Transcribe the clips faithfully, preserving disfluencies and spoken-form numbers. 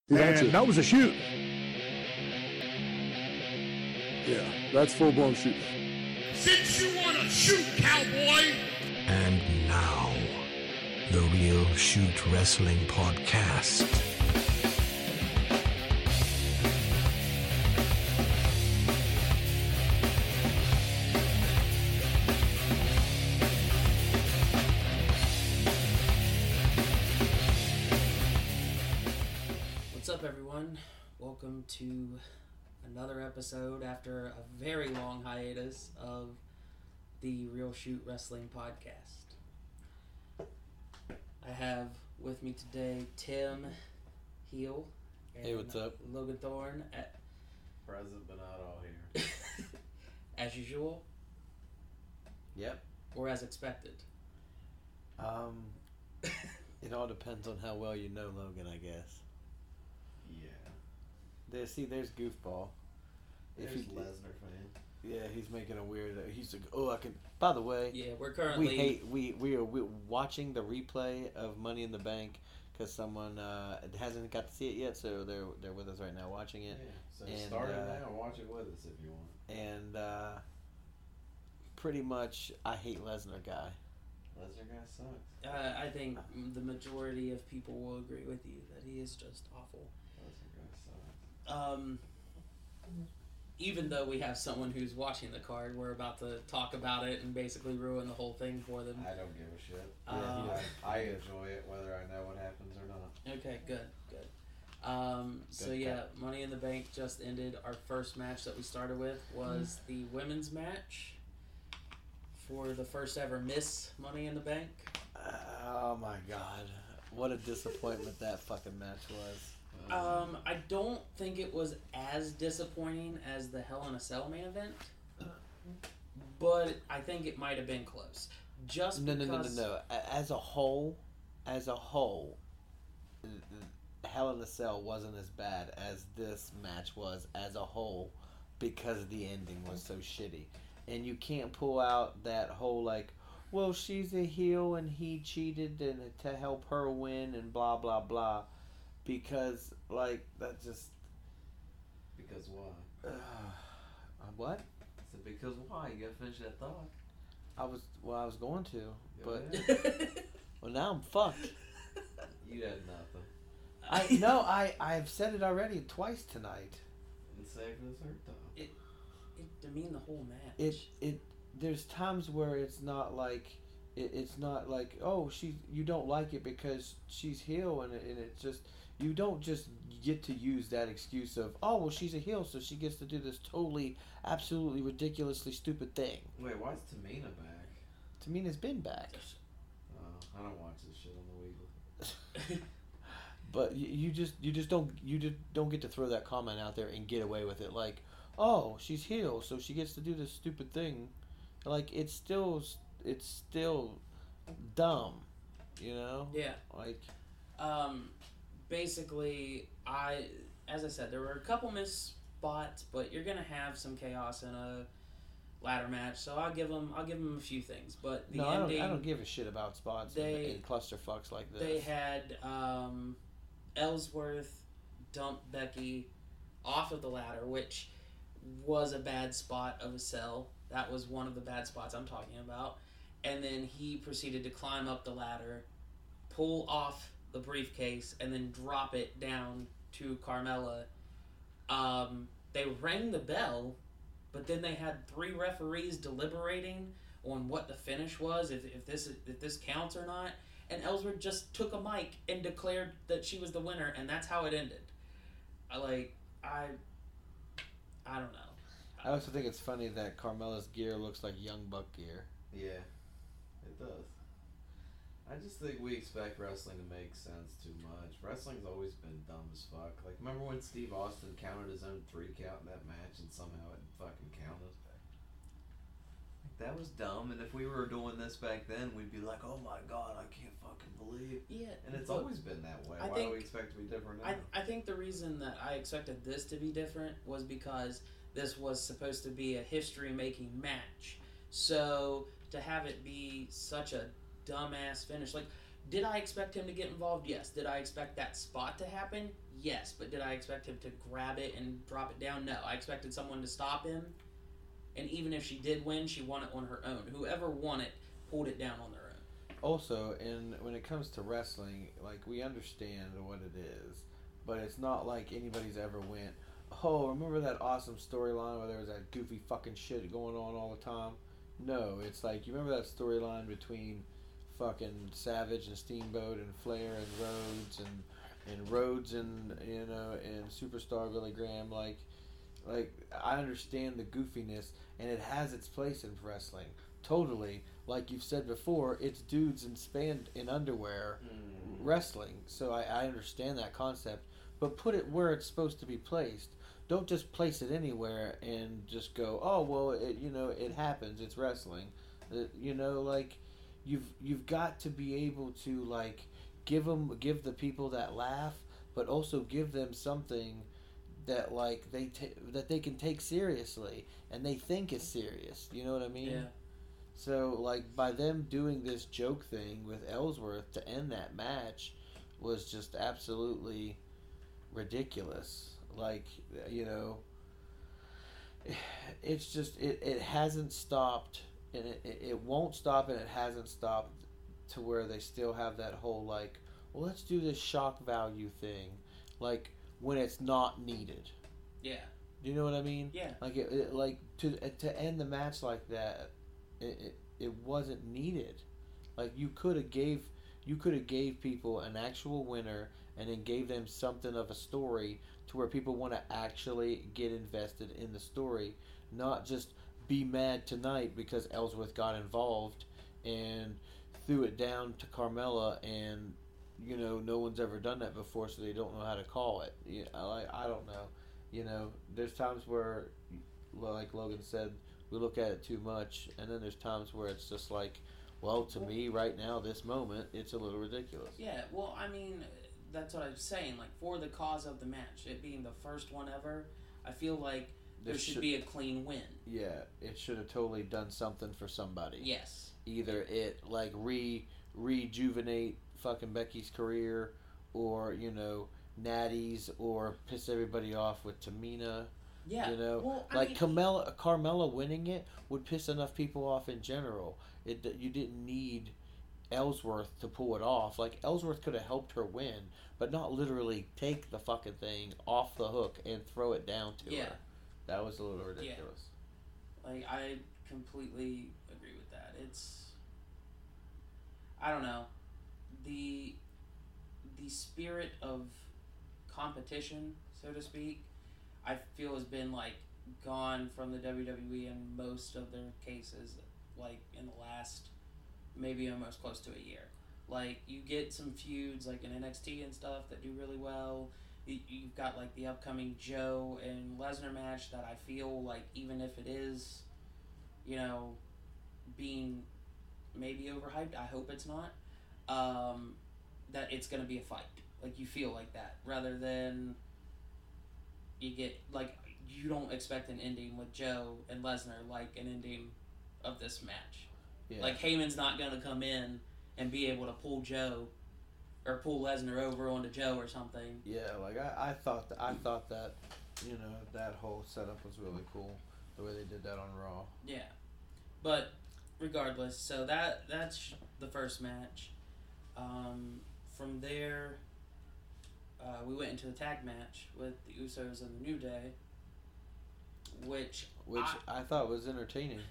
And that was a shoot. Yeah, that's full-blown shooting. Since you want to shoot, cowboy! And now, the Real Shoot Wrestling Podcast. What's up, everyone? Welcome to another episode after a very long hiatus of the Real Shoot Wrestling Podcast. I have with me today Tim Heel. And Hey, what's up? Logan Thorne. At, Present but not all here. as usual, Yep. or as expected. Um, it all depends on how well you know Logan, I guess. Yeah. There, see, there's Goofball. There's you- Lesnar fan. Yeah, he's making a weird. He's like, oh, I can. By the way, Yeah, we're currently... we hate. We we are we watching the replay of Money in the Bank because someone uh, hasn't got to see it yet, so they're they're with us right now watching Yeah. it. So And, start it uh, now and watch it with us if you want. And uh, pretty much, I hate Lesnar guy. Lesnar guy sucks. Uh, I think the majority of people will agree with you that he is just awful. Lesnar guy sucks. Um, even though we have someone who's watching the card, we're about to talk about it and basically ruin the whole thing for them. I don't give a shit. Uh, I, I enjoy it whether I know what happens or not. Okay, good, good. Um, so Good yeah, cut. Money in the Bank just ended. Our first match that we started with was the women's match for the first ever Miss Money in the Bank. Oh my God, what a disappointment that fucking match was. Um, I don't think it was as disappointing as the Hell in a Cell main event, but I think it might have been close. Just No, no, because... no, no, no. A- As a whole, as a whole, Hell in a Cell wasn't as bad as this match was as a whole because the ending was so shitty. And you can't pull out that whole, like, well, she's a heel and he cheated and to help her win and blah, blah, blah. Because, like, that just... Because why? Uh, what? So because why? You gotta finish that thought. I was, well, I was going to, Go but, ahead. well, now I'm fucked. You had nothing. I no, I I've said it already twice tonight. And save for the third time. It demeaned the whole match. It it there's times where it's not like it, it's not like oh she you don't like it because she's heel and it, and it's just you don't just get to use that excuse of oh well she's a heel so she gets to do this totally absolutely ridiculously stupid thing. Wait, why is Tamina back? Tamina's been back, Oh, I don't watch this shit on the weekly. but you, you just you just don't you just don't get to throw that comment out there and get away with it like. Oh, she's heel, so she gets to do this stupid thing. Like it's still, it's still dumb, you know. Yeah. Like, Um, basically, I, as I said, there were a couple missed spots, but you're gonna have some chaos in a ladder match. So I'll give them, I'll give them a few things. But the no, I don't, ending, I don't give a shit about spots they- and, and clusterfucks like this. they had um, Ellsworth dump Becky off of the ladder, which was a bad spot of a cell. That was one of the bad spots I'm talking about. And then he proceeded to climb up the ladder, pull off the briefcase, and then drop it down to Carmella. Um, they rang the bell, but then they had three referees deliberating on what the finish was, if, if this if this counts or not. And Ellsworth just took a mic and declared that she was the winner, and that's how it ended. I like I. I don't know. I also think it's funny that Carmella's gear looks like Young Buck gear. Yeah, it does. I just think we expect wrestling to make sense too much. Wrestling's always been dumb as fuck. Like, remember when Steve Austin counted his own three count in that match and somehow it fucking counted? Like, that was dumb, and if we were doing this back then, we'd be like, oh my god, I can't fucking believe. Yeah, And it's look, always been that way. I Why think- do we expect to be different now? I I think the reason that I expected this to be different was because this was supposed to be a history-making match. So to have it be such a dumbass finish, like, did I expect him to get involved? Yes. Did I expect that spot to happen? Yes, but did I expect him to grab it and drop it down? No, I expected someone to stop him. And even if she did win, she won it on her own. Whoever won it pulled it down on their own. Also, in when it comes to wrestling, like, we understand what it is, but it's not like anybody's ever went, oh, remember that awesome storyline where there was that goofy fucking shit going on all the time? No, it's like, you remember that storyline between fucking Savage and Steamboat and Flair and Rhodes and and Rhodes and, you know, and Superstar Billy Graham, like, like, I understand the goofiness, and it has its place in wrestling. Totally. Like you've said before, it's dudes in span in underwear mm. wrestling. So I, I understand that concept. But put it where it's supposed to be placed. Don't just place it anywhere and just go, oh, well, it, you know, it happens. It's wrestling. Uh, you know, like, you've you've got to be able to, like, give them, give the people that laugh, but also give them something that, like, they ta- that they can take seriously and they think is serious. You know what I mean? Yeah. So, like, by them doing this joke thing with Ellsworth to end that match was just absolutely ridiculous. Like, you know, it's just, it, it hasn't stopped, and it, it won't stop, and it hasn't stopped to where they still have that whole, like, well, let's do this shock value thing, like, when it's not needed. Yeah. Do you know what I mean? Yeah. Like, it, it, like, to to end the match like that, It, it it wasn't needed. Like, you could have gave you could have gave people an actual winner and then gave them something of a story to where people want to actually get invested in the story, not just be mad tonight because Ellsworth got involved and threw it down to Carmella, and, you know, no one's ever done that before, so they don't know how to call it. You know, like, I don't know. You know, there's times where, like Logan said, we look at it too much, and then there's times where it's just like, well, to me, right now, this moment, it's a little ridiculous. Yeah, well, I mean, that's what I was saying. Like, for the cause of the match, it being the first one ever, I feel like there This should, should be a clean win. Yeah, it should have totally done something for somebody. Yes. Either it, like, re rejuvenate fucking Becky's career, or, you know, Natty's, or piss everybody off with Tamina. Yeah. You know, well, I like mean, Carmella, Carmella winning it would piss enough people off in general. It you didn't need Ellsworth to pull it off. Like, Ellsworth could have helped her win, but not literally take the fucking thing off the hook and throw it down to yeah. her. That was a little ridiculous. Yeah. Like, I completely agree with that. It's, I don't know, the the spirit of competition, so to speak, I feel has been, like, gone from the W W E in most of their cases, like, in the last maybe almost close to a year. Like, you get some feuds, like, in N X T and stuff that do really well. You, you've got, like, the upcoming Joe and Lesnar match that I feel like, even if it is, you know, being maybe overhyped, I hope it's not, um, that it's going to be a fight. Like, you feel like that, rather than you get, like, you don't expect an ending with Joe and Lesnar like an ending of this match. Yeah. Like, Heyman's not going to come in and be able to pull Joe or pull Lesnar over onto Joe or something. Yeah, like, I, I thought that, I thought that, you know, that whole setup was really cool, the way they did that on Raw. Yeah. But regardless, so that that's the first match. Um, from there, uh, we went into the tag match with the Usos and the New Day, which Which I, I thought was entertaining.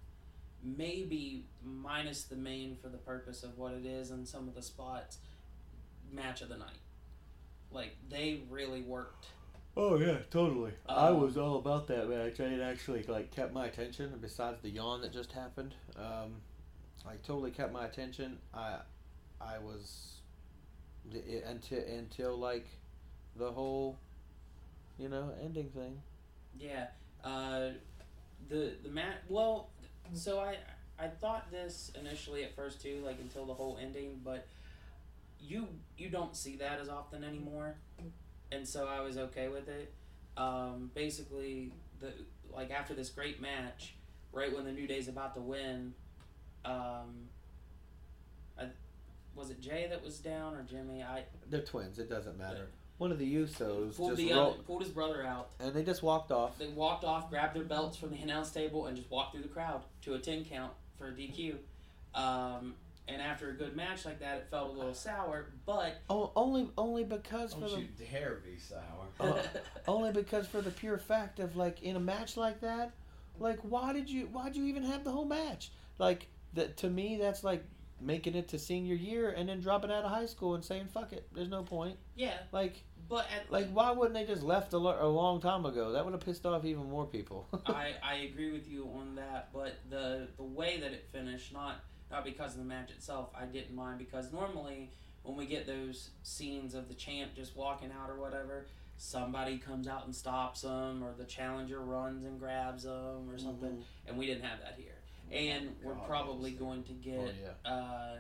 Maybe minus the main for the purpose of what it is and some of the spots, match of the night. Like, they really worked. Oh yeah, totally. Um, I was all about that match. It actually, like, kept my attention. Besides the yawn that just happened, um, like, totally kept my attention. I, I was it, until until like the whole, you know, ending thing. Yeah. Uh, the the match. Well, so I I thought this initially at first too, like, until the whole ending, but you you don't see that as often anymore, and so I was okay with it. Um, basically, the like after this great match, right when the New Day's about to win, um, I, was it Jay that was down or Jimmy? I They're twins. It doesn't matter. Yeah. one of the Usos pulled just the roll, other, pulled his brother out. and they just walked off. They walked off, grabbed their belts from the announce table, and just walked through the crowd to a ten count for a D Q. Um, and after a good match like that, it felt a little sour, but Oh, only only because Don't for the you dare be sour. uh, only because for the pure fact of like in a match like that, like why did you why did you even have the whole match? Like that to me, that's like making it to senior year and then dropping out of high school and saying fuck it. There's no point. yeah, Like but at, like why wouldn't they just left a, lo- a long time ago? That would have pissed off even more people. I, I agree with you on that, but the the way that it finished, not not because of the match itself, I didn't mind, because normally when we get those scenes of the champ just walking out or whatever, somebody comes out and stops them, or the challenger runs and grabs them or something, Mhm. and we didn't have that here. And Oh, we're God, probably those going to get Oh, yeah. uh,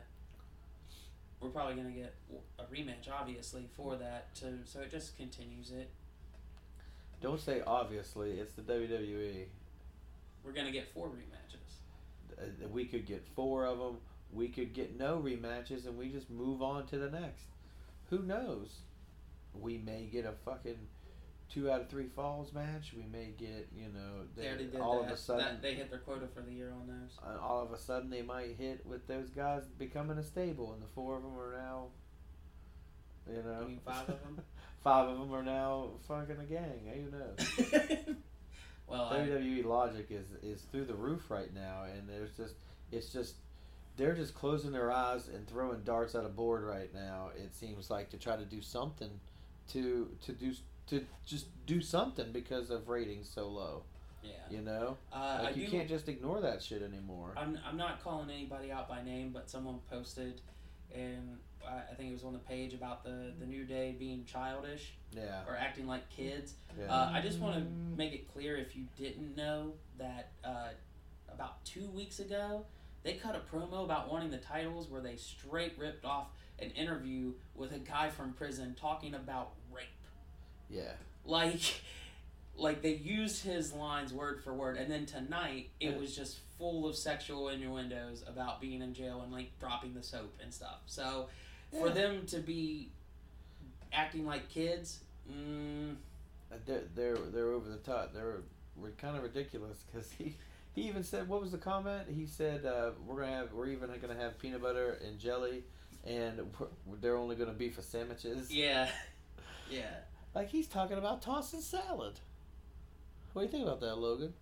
we're probably going to get a rematch, obviously, for that, to so it just continues it. Don't say obviously. It's the W W E. We're going to get four rematches. Uh, We could get four of them. We could get no rematches, and we just move on to the next. Who knows? We may get a fucking two out of three falls match. We may get, you know, They already did all that. of a sudden, that. They hit their quota for the year on those. uh, all of a sudden they might hit with those guys becoming a stable, and the four of them are now, you know, You mean five of them? five of them are now fucking a gang. Who knows? Well, I, W W E logic is is through the roof right now, and there's just it's just they're just closing their eyes and throwing darts at a board right now. It seems like to try to do something, to to do to just do something because of ratings so low. yeah. You know, Uh, like I you do, can't just ignore that shit anymore. I'm, I'm not calling anybody out by name, but someone posted, and I I think it was on the page about the, the New Day being childish Yeah, or acting like kids. yeah. Uh, I just want to make it clear, if you didn't know, that uh, about two weeks ago, they cut a promo about wanting the titles where they straight ripped off an interview with a guy from prison talking about rape. yeah. Like, like they used his lines word for word, and then tonight it was just full of sexual innuendos about being in jail and like dropping the soap and stuff. So, for Yeah. them to be acting like kids, mm, Uh, They're they're, they're over the top. They're were kind of ridiculous because he. He even said, what was the comment? He said, uh, "We're gonna have, we're even gonna have peanut butter and jelly, and we're, they're only gonna be for sandwiches." yeah, yeah. Like he's talking about tossing salad. What do you think about that, Logan?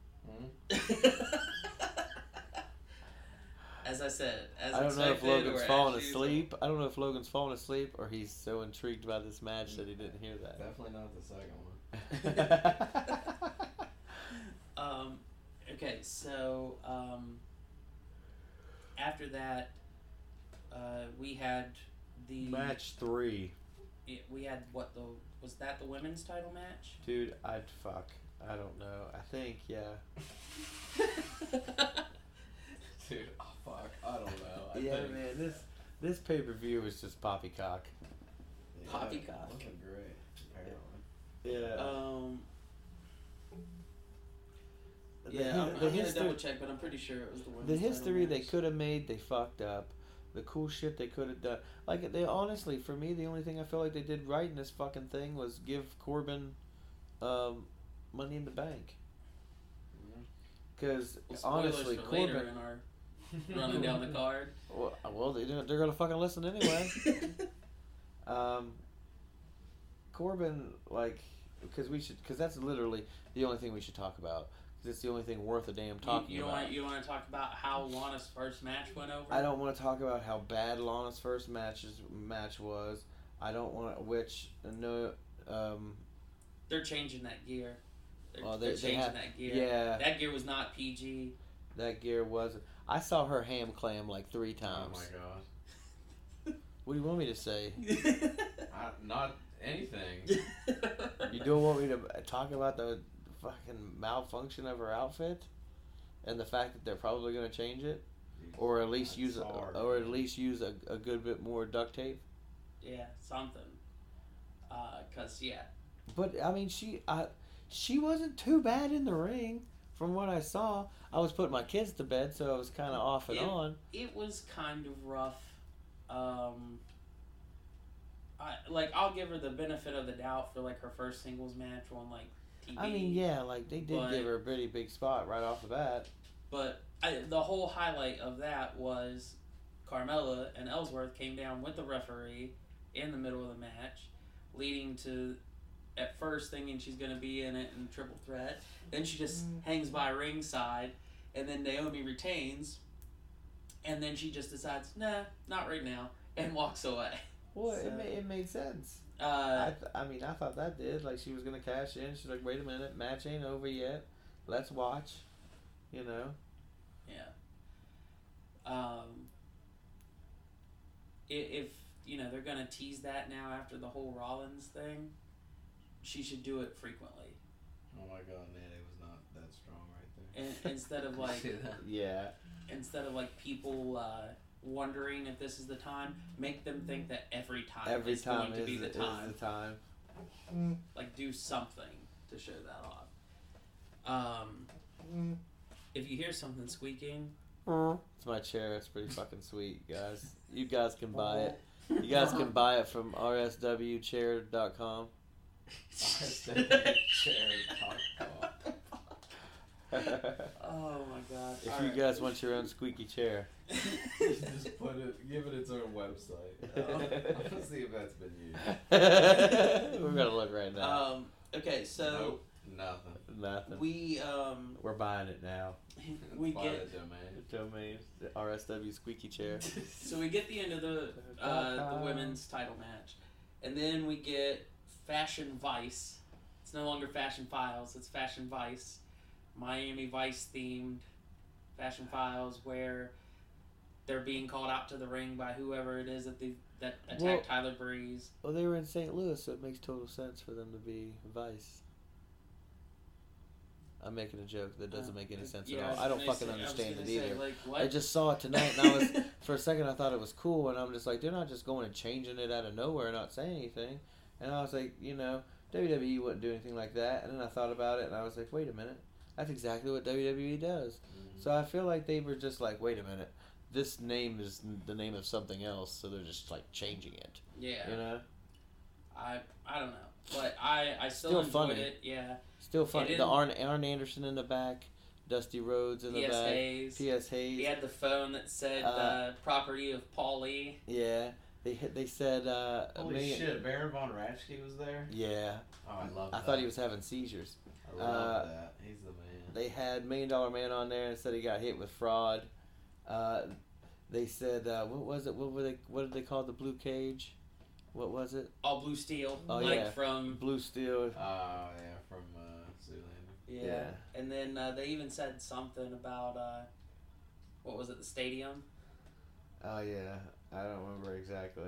As I said, as I don't know if expected, Logan's or falling as usual. asleep. I don't know if Logan's falling asleep or he's so intrigued by this match that he didn't hear that. Definitely not the second one. Um, okay, so um, after that, uh, we had the Match three, yeah, we had what the was that the women's title match? dude. I'd fuck. I don't know. I think yeah. Dude, oh fuck, I don't know. I yeah, think, man. This this pay per view is just poppycock. yeah, Poppycock. Looking great, apparently. Yeah. Um, The yeah, hi- I'm, the I'm gonna history- double check, but I'm pretty sure it was the women's The title history they match. could have made, they fucked up. The cool shit they could have done, like they honestly, for me, the only thing I feel like they did right in this fucking thing was give Corbin, um, Money in the Bank. Because Well, spoilers honestly, for later Corbin. in our running down the card. Well, well, they don't- they're gonna fucking listen anyway. um, Corbin, like, because we should, because that's literally the only thing we should talk about. Because it's the only thing worth a damn talking you, you don't about. want you don't want to talk about how Lana's first match went over. I don't want to talk about how bad Lana's first matches match was. I don't want which no. Um, They're changing that gear. They're, Well, they- they're they changing have- that gear. yeah. That gear was not P G. that gear wasn't. I saw her ham clam like three Oh times. my god. What do you want me to say? I, not anything. You don't want me to talk about the fucking malfunction of her outfit, and the fact that they're probably going to change it, or at least use, a, Sorry. or at least use a, a good bit more duct tape. Yeah, something. Uh, cause yeah, But I mean, she, I, she wasn't too bad in the ring, from what I saw. I was putting my kids to bed, so I was kind of off and Yeah. on. it was kind of rough. Um, I, like I'll give her the benefit of the doubt for like her first singles match on like T V. I mean, yeah, like they did but, give her a pretty big spot right off the bat. But I, the whole highlight of that was Carmella and Ellsworth came down with the referee in the middle of the match, leading to at first thinking she's going to be in it in triple threat. Then she just mm. hangs by ringside, and then Naomi retains, and then she just decides, nah, not right now, and walks away. Well, so, it, ma- it made sense. Uh, I, th- I mean, I thought that did. Like, she was going to cash in. She's like, wait a minute, match ain't over yet. Let's watch. You know? Yeah. Um, if, you know, they're going to tease that now after the whole Rollins thing, she should do it frequently. Oh my god, Nene was not that strong right there. And, instead of like... yeah. Instead of like people uh, wondering if this is the time, make them think that every time every is time going to is, be the is time. the time. Like, do something to show that off. Um, if you hear something squeaking... It's my chair. It's pretty fucking sweet, guys. You guys can buy it. You guys can buy it from r s w chair dot com. r s w chair dot com. Oh my god. If All you right. guys want your own squeaky chair. Just put it, give it its own website. Oh, let's see if that's been used. We're gonna look right now. Um, okay, so nope, nothing. Nothing. we um We're buying it now. we Buy get the domain. Domain, the R S W squeaky chair. so we get the end of the uh, the women's title match, and then we get Fashion Vice. It's no longer Fashion Files. It's Fashion Vice, Miami Vice themed Fashion Files, where they're being called out to the ring by whoever it is that they that attacked Well- Tyler Breeze. Well, they were in Saint Louis, so it makes total sense for them to be Vice. I'm making a joke that doesn't make any sense Yeah, at all. I don't was gonna fucking say- I was understand gonna it say, either. like, what? I just saw it tonight, and I was for a second I thought it was cool, and I'm just like, they're not just going and changing it out of nowhere, and not saying anything. And I was like, you know, W W E wouldn't do anything like that. And then I thought about it, and I was like, wait a minute, that's exactly what W W E does. Mm-hmm. So I feel like they were just like, wait a minute, this name is the name of something else, so they're just like changing it. Yeah. You know, I I don't know, but I I still, Still enjoyed funny. it. Yeah. still fun. It The didn't- Arn Arn Anderson in the back, Dusty Rhodes in the P S back, Hayes. P S Hayes. He had the phone that said Uh, uh, property of Paulie. Yeah, they hit. They said. Uh, a Holy million- shit, Baron Von Raschke was there? Yeah, Oh, I love I that. thought he was having seizures. I love uh, that. He's the man. They had Million Dollar Man on there and said he got hit with fraud. Uh, they said uh, what was it? What were they? What did they call the blue cage? What was it? All blue steel. Oh, like yeah. from Blue steel. Oh, yeah, from uh, Zoolander. yeah. Yeah. And then uh, they even said something about uh, what was it? The stadium. Oh yeah, I don't remember exactly.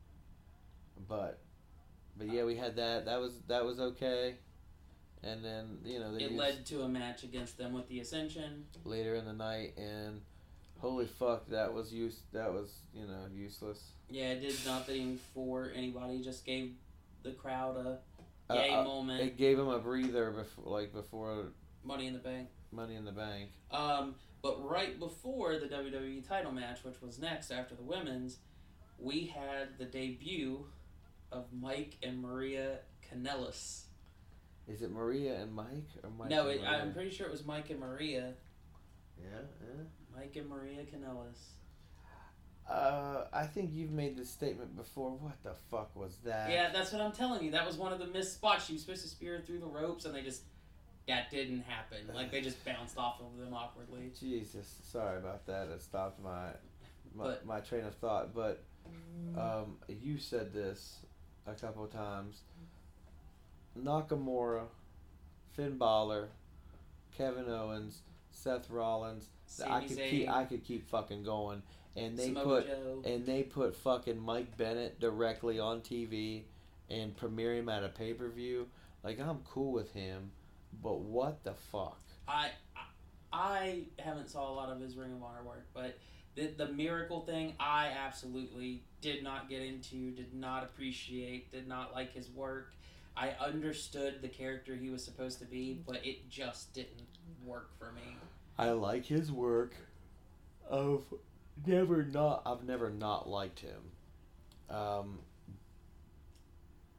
But, but yeah, we had that. That was that was okay. And then you know they It used led to a match against them with the Ascension. later in the night, and holy fuck, that was use. That was you know useless. Yeah, it did nothing for anybody. Just gave the crowd a Uh, yay uh, moment. It gave him a breather before, like before Money in the Bank. Money in the Bank. Um, but right before the W W E title match, which was next after the women's, we had the debut of Mike and Maria Kanellis. Is it Maria and Mike or Mike? no, and it, Maria? I'm pretty sure it was Mike and Maria. Yeah, yeah. Mike and Maria Kanellis. Uh, I think you've made this statement before. What the fuck was that? Yeah, that's what I'm telling you. That was one of the missed spots. She was supposed to spear her through the ropes, and they just that didn't happen. Like they just bounced off of them awkwardly. Jesus, sorry about that. It stopped my my, But- my train of thought. But um, you said this a couple of times. Nakamura, Finn Balor, Kevin Owens, Seth Rollins. I Sami could Zayn, keep I could keep fucking going. And they Samoa put Joe. and they put fucking Mike Bennett directly on T V and premiere him at a pay per view. Like I'm cool with him, but what the fuck? I, I I haven't saw a lot of his Ring of Honor work, but the the miracle thing I absolutely did not get into, did not appreciate, did not like his work. I understood the character he was supposed to be, but it just didn't work for me. I like his work. I've never not I've never not liked him. Um,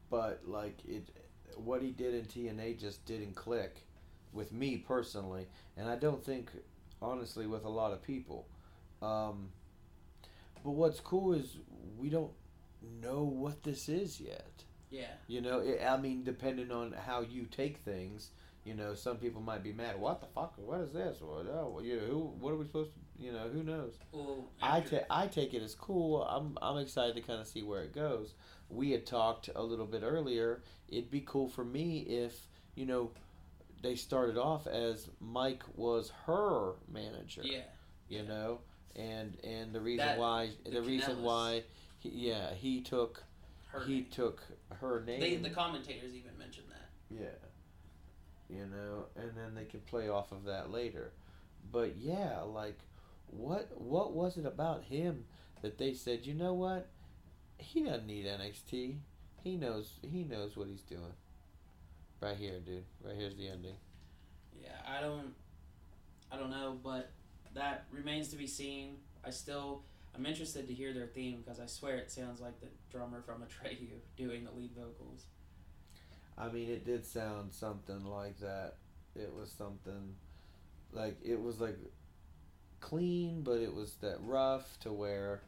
but like it, what he did in T N A just didn't click with me personally, and I don't think, honestly, with a lot of people. Um, but what's cool is we don't know what this is yet. Yeah. You know, it, I mean, depending on how you take things, you know, some people might be mad. What the fuck? What is this? What? Oh, you know, who? What are we supposed to? You know, who knows? Well, I after- ta- I take it as cool. I'm I'm excited to kind of see where it goes. We had talked a little bit earlier. It'd be cool for me if, you know, they started off as Mike was her manager. Yeah. You know, and and the reason That- why the the reason Kanellis. why he, yeah he took Her he name. took her name. They, the commentators even mentioned that. Yeah. You know, and then they can play off of that later. But yeah, like what what was it about him that they said, you know what? He doesn't need N X T. He knows he knows what he's doing. Right here, dude. Right here's the ending. Yeah, I don't, I don't know, but that remains to be seen. I still, I'm interested to hear their theme because I swear it sounds like the drummer from Atreyu doing the lead vocals. I mean, it did sound something like that. It was something like it was like clean, but it was that rough to where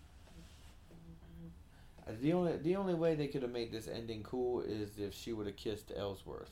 the only the only way they could have made this ending cool is if she would have kissed Ellsworth.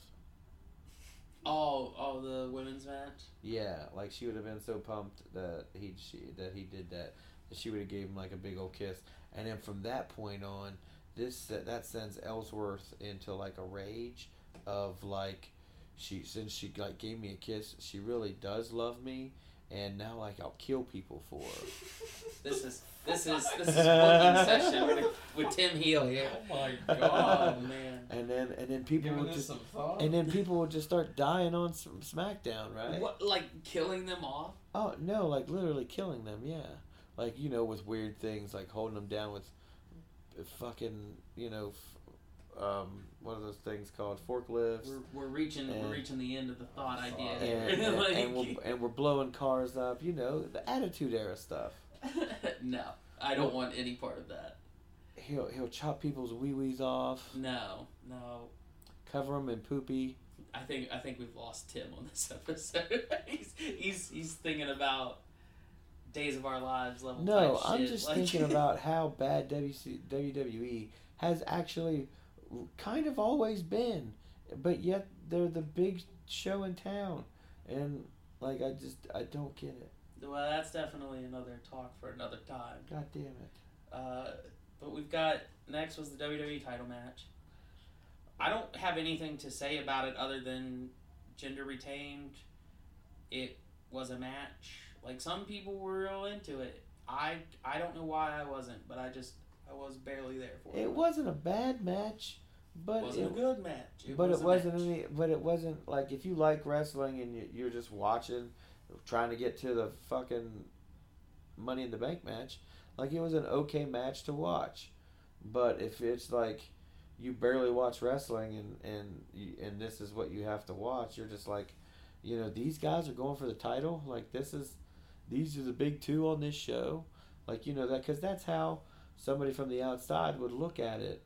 Oh, oh, the women's match. Yeah, like she would have been so pumped that he she that he did that that she would have gave him like a big old kiss, and then from that point on, this that sends Ellsworth into like a rage of like she since she like gave me a kiss, she really does love me, and now like I'll kill people for her. This is this is this is booking session with, with Tim Heel here. Oh my Oh god. man. And then and then people Giving would this just some thought? and then people would just start dying on S- SmackDown, right? What, like killing them off? Oh no, like literally killing them, yeah. Like, you know, with weird things like holding them down with fucking, you know, f- um, what are those things called? Forklifts. We're, we're reaching And- we're reaching the end of the thought idea And, here. and, Like- and, we're, and we're blowing cars up, you know, the Attitude Era stuff. No, I don't want any part of that. He'll he'll chop people's wee wees off, No, no. cover them in poopy. I think I think we've lost Tim on this episode. he's he's he's thinking about Days of Our Lives level. No, type I'm shit. just Like- thinking about how bad W C, W W E has actually kind of always been, but yet they're the big show in town, and like I just I don't get it. Well, that's definitely another talk for another time. God damn it. Uh, but we've got next was the W W E title match. I don't have anything to say about it other than gender retained. It was a match. Like some people were real into it. I I don't know why I wasn't, but I just I was barely there for it. It wasn't a bad match, but It wasn't it, a good match. It but was it a wasn't match. any. But it wasn't like if you like wrestling and you, you're just watching, trying to get to the fucking Money in the Bank match. Like it was an okay match to watch, but if it's like you barely watch wrestling and and you, and this is what you have to watch, you're just like, you know, these guys are going for the title. Like this is, these are the big two on this show. Like you know that because that's how somebody from the outside would look at it,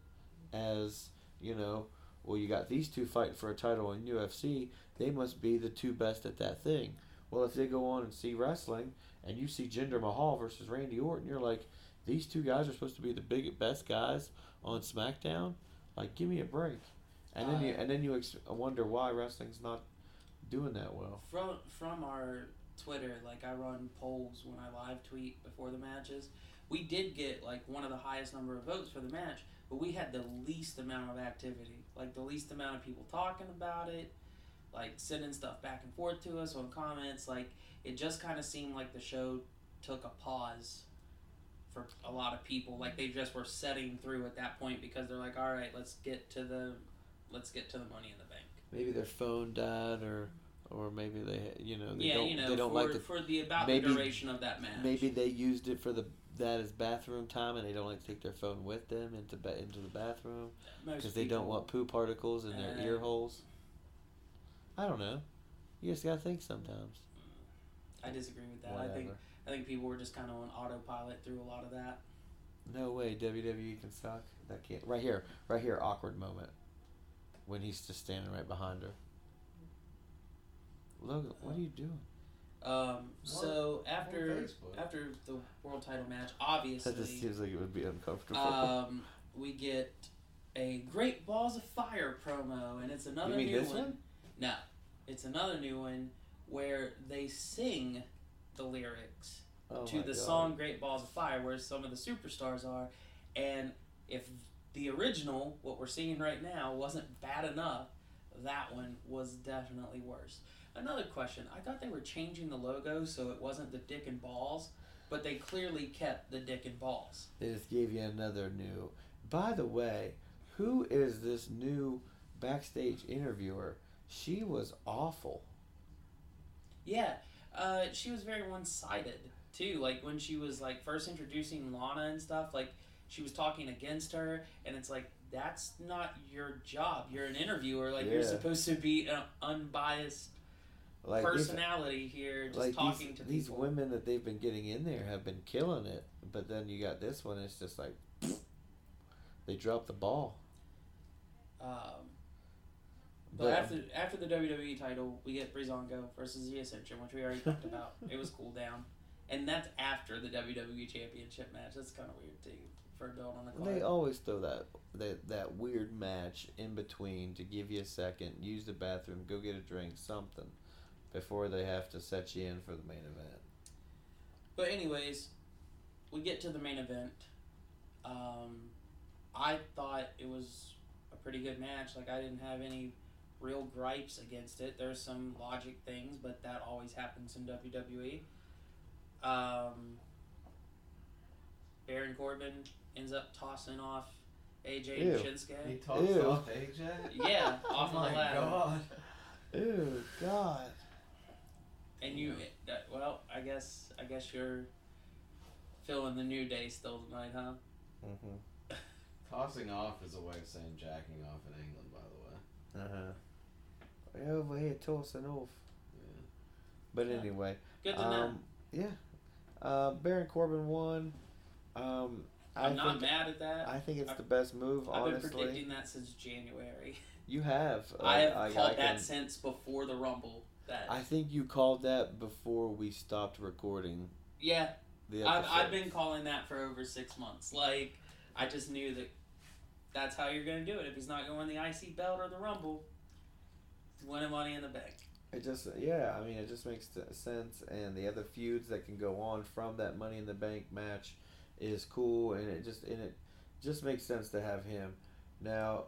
as you know, well you got these two fighting for a title in U F C. They must be the two best at that thing. Well, if they go on and see wrestling, and you see Jinder Mahal versus Randy Orton, you're like, these two guys are supposed to be the big best guys on SmackDown. Like, give me a break. And then you Uh, and then you ex- wonder why wrestling's not doing that well. From from our Twitter, like I run polls when I live tweet before the matches. We did get like one of the highest number of votes for the match, but we had the least amount of activity, like the least amount of people talking about it, like sending stuff back and forth to us on comments. Like it just kind of seemed like the show took a pause for a lot of people. Like they just were setting through at that point because they're like, all right, let's get to the let's get to the Money in the Bank. Maybe their phone died, or or maybe they you know they yeah, don't you know, they don't for, like the for the about maybe- the duration of that match. maybe they used it for the that as bathroom time, and they don't like to take their phone with them into ba- into the bathroom Most because they don't people- want poo particles in their Uh, ear holes. I don't know. You just gotta think sometimes. I disagree with that. I think Whatever. I think people were just kind of on autopilot through a lot of that. No way, W W E can suck. That can't. Right here, right here, awkward moment. When he's just standing right behind her. Logan, what are you doing? Um, so after Facebook. after the world title match, That obviously, just seems like it would be uncomfortable. um, we get a Great Balls of Fire promo, and it's another You mean new this one. one? No, it's another new one where they sing the lyrics Oh to my the God. song Great Balls of Fire, where some of the superstars are, and if the original, what we're seeing right now, wasn't bad enough, that one was definitely worse. Another question, I thought they were changing the logo so it wasn't the dick and balls, but they clearly kept the dick and balls. They just gave you another new. By the way, who is this new backstage interviewer? She was awful. Yeah, uh, she was very one-sided, too. Like, when she was, like, first introducing Lana and stuff, like, she was talking against her, and it's like, that's not your job. You're an interviewer. Like, you're Yeah. supposed to be an unbiased Like personality here, just like talking these, to these people. women that they've been getting in there have been killing it, but then you got this one. It's just like they dropped the ball. Um, but, But- after after the W W E title, we get Breezango versus the Ascension, which we already talked about. It was cool down, and that's after the W W E Championship match. That's kind of weird too for a build on the card. They always throw that, that that weird match in between to give you a second, use the bathroom, go get a drink, something, before they have to set you in for the main event. But anyways, we get to the main event. Um, I thought it was a pretty good match. Like, I didn't have any real gripes against it. There's some logic things, but that always happens in W W E. Um, Baron Corbin ends up tossing off A J Ew. and He Shinsuke. tossed Ew. off A J? Yeah, Oh off of my the ladder. god. Ew, God. And you, that, well, I guess, I guess you're feeling the New Day still tonight, huh? Mm-hmm. Tossing off is a way of saying jacking off in England, by the way. Uh-huh. We're over here tossing off. Yeah. But Yeah. anyway. Good to know. um, Yeah. Uh, Baron Corbin won. Um, I I'm not think, mad at that. I think it's I've- the best move, I've been honestly. predicting that since January. You have. I have Like, called I that can- since before the Rumble. That I think you called that before we stopped recording yeah, the I've episode. I've been calling that for over six months. Like, I just knew that that's how you're gonna do it. If he's not going to win the I C belt or the Rumble, he's winning Money in the Bank. It just, yeah, I mean, it just makes t- sense, and the other feuds that can go on from that Money in the Bank match is cool, and it just, and it just makes sense to have him. Now,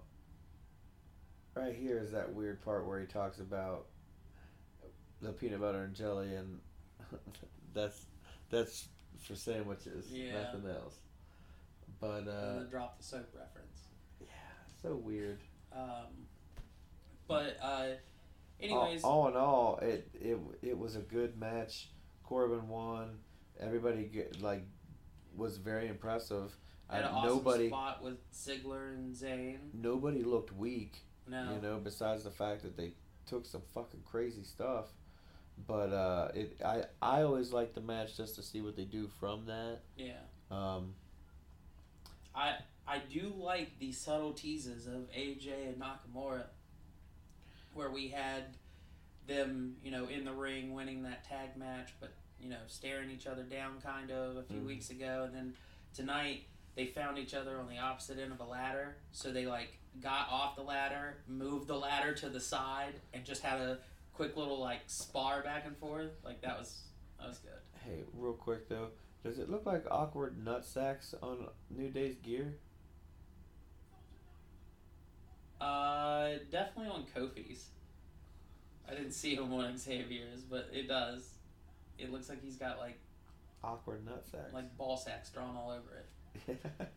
right here is that weird part where he talks about the peanut butter and jelly, and that's that's for sandwiches, Yeah. nothing else. But and uh, the drop the soap reference. yeah, so weird. Um, but uh, anyways, all, all in all, it it it was a good match. Corbin won. Everybody get, like was very impressive. had I, an awesome nobody spot with Ziggler and Zayn. nobody looked weak. No, You know, besides the fact that they took some fucking crazy stuff. But uh, it I I always like the match just to see what they do from that. yeah. Um, I I do like the subtle teases of A J and Nakamura, where we had them, you know, in the ring winning that tag match, but you know, staring each other down kind of a few Mhm. weeks ago, and then tonight they found each other on the opposite end of a ladder, so they like got off the ladder, moved the ladder to the side, and just had a quick little like spar back and forth. Like that was that was good. hey, real quick though, does it look like awkward nut sacks on New Day's gear? Uh, definitely on Kofi's. I didn't see him on Xavier's, but it does. It looks like he's got like Awkward nut sacks. like ball sacks drawn all over it,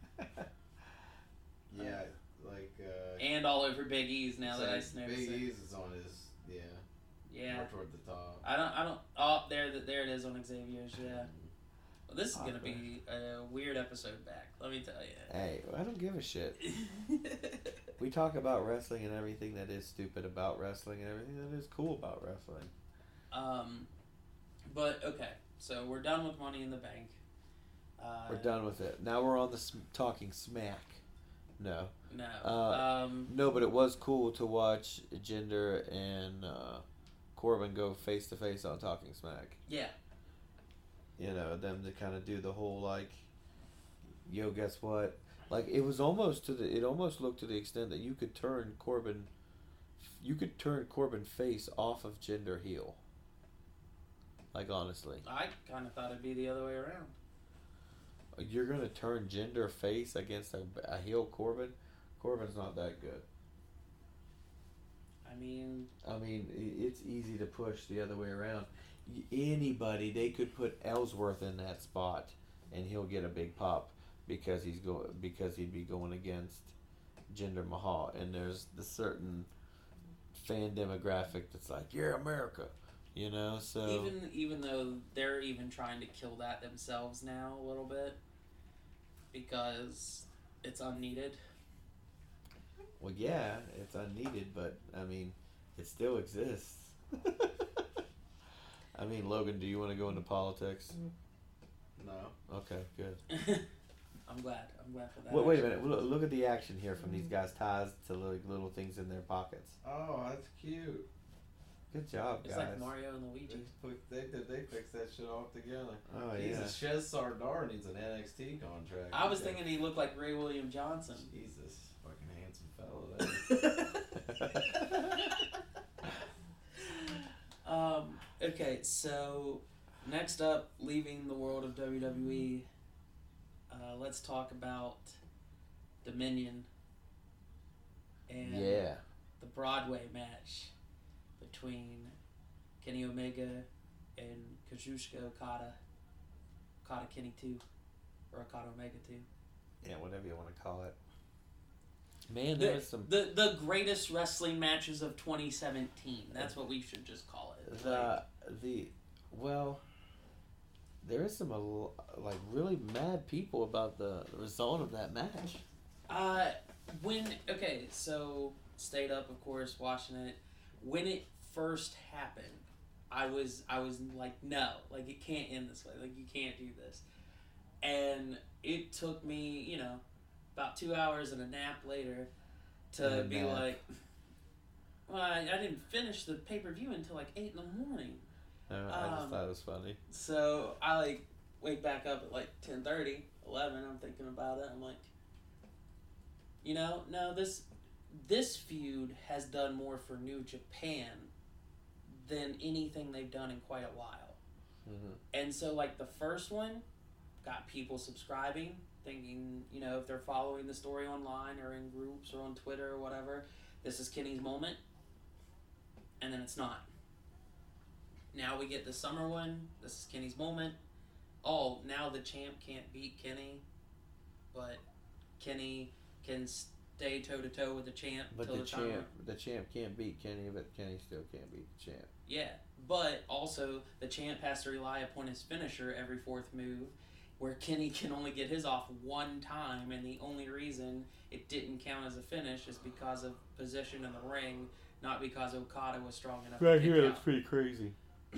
Yeah, like, uh... and all over Big E's. Now that I it's like noticed Big it. E's is on his, yeah, Yeah, more toward the top. I don't. I don't. Oh, there. There it is on Xavier's. Yeah. Well, this is gonna be a weird episode back. Let me tell you. Hey, I don't give a shit. We talk about wrestling and everything that is stupid about wrestling and everything that is cool about wrestling. um, but okay. So we're done with Money in the Bank. Uh, We're done with it. Now we're on the sm- talking smack. No. No. Uh, um, No, but it was cool to watch Jinder and uh, Corbin go face to face on Talking Smack. yeah. You know, them to kind of do the whole like, yo, guess what? Like it was almost to the. It almost looked to the extent that you could turn Corbin, you could turn Corbin face off of Jinder heel. Like honestly, I kind of thought it'd be the other way around. you're gonna turn Jinder face against a, a heel Corbin. Corbin's not that good. I mean, I mean, i- it's easy to push the other way around. Y- Anybody, they could put Ellsworth in that spot, and he'll get a big pop because he's go because he'd be going against Jinder Mahal, and there's the certain fan demographic that's like, "You're America," you know. So even even though they're even trying to kill that themselves now a little bit because it's unneeded. well, yeah, it's unneeded, but I mean, it still exists. I mean, Logan, do you want to go into politics? No. Okay, good. I'm glad. I'm glad for that. Wait, wait a actually. minute. Look, look at the action here from these guys' ties to like little things in their pockets. Oh, that's cute. Good job, It's guys. like Mario and They, Luigi. put, they, did- they fixed that shit all together. Oh He's yeah. a Shez Sardar needs an N X T contract. I was Okay. thinking he looked like Ray William Johnson. Jesus, fucking handsome fellow. That. um, okay, so next up, leaving the world of W W E, uh, let's talk about Dominion and Yeah. the Broadway match between Kenny Omega and Kazuchika Okada. Okada Kenny two, or Okada Omega two. Yeah, whatever you want to call it. Man, there The, was some the the greatest wrestling matches of twenty seventeen. That's what we should just call it. Like, the the well. There is some uh, like really mad people about the result of that match. Uh, when okay, so stayed up, of course, watching it. When it first happened, I was I was like, no, like it can't end this way. Like you can't do this. And it took me, you know, about two hours and a nap later to And a be nap. like, well, I, I didn't finish the pay per view until like eight in the morning. Uh, I just Um, thought it was funny. So I like wake back up at like ten thirty, eleven. I'm thinking about it. I'm like, you know, no, this this feud has done more for New Japan than anything they've done in quite a while. Mm-hmm. And so like the first one got people subscribing, thinking, you know, if they're following the story online or in groups or on Twitter or whatever, this is Kenny's moment. And then it's not. Now we get the summer one. This is Kenny's moment. Oh, now the champ can't beat Kenny, but Kenny can stay toe to toe with the champ. But till the time champ, the champ can't beat Kenny, but Kenny still can't beat the champ. Yeah, but also the champ has to rely upon his finisher every fourth move, where Kenny can only get his off one time, and the only reason it didn't count as a finish is because of position in the ring, not because Okada was strong enough to kick out. pretty crazy.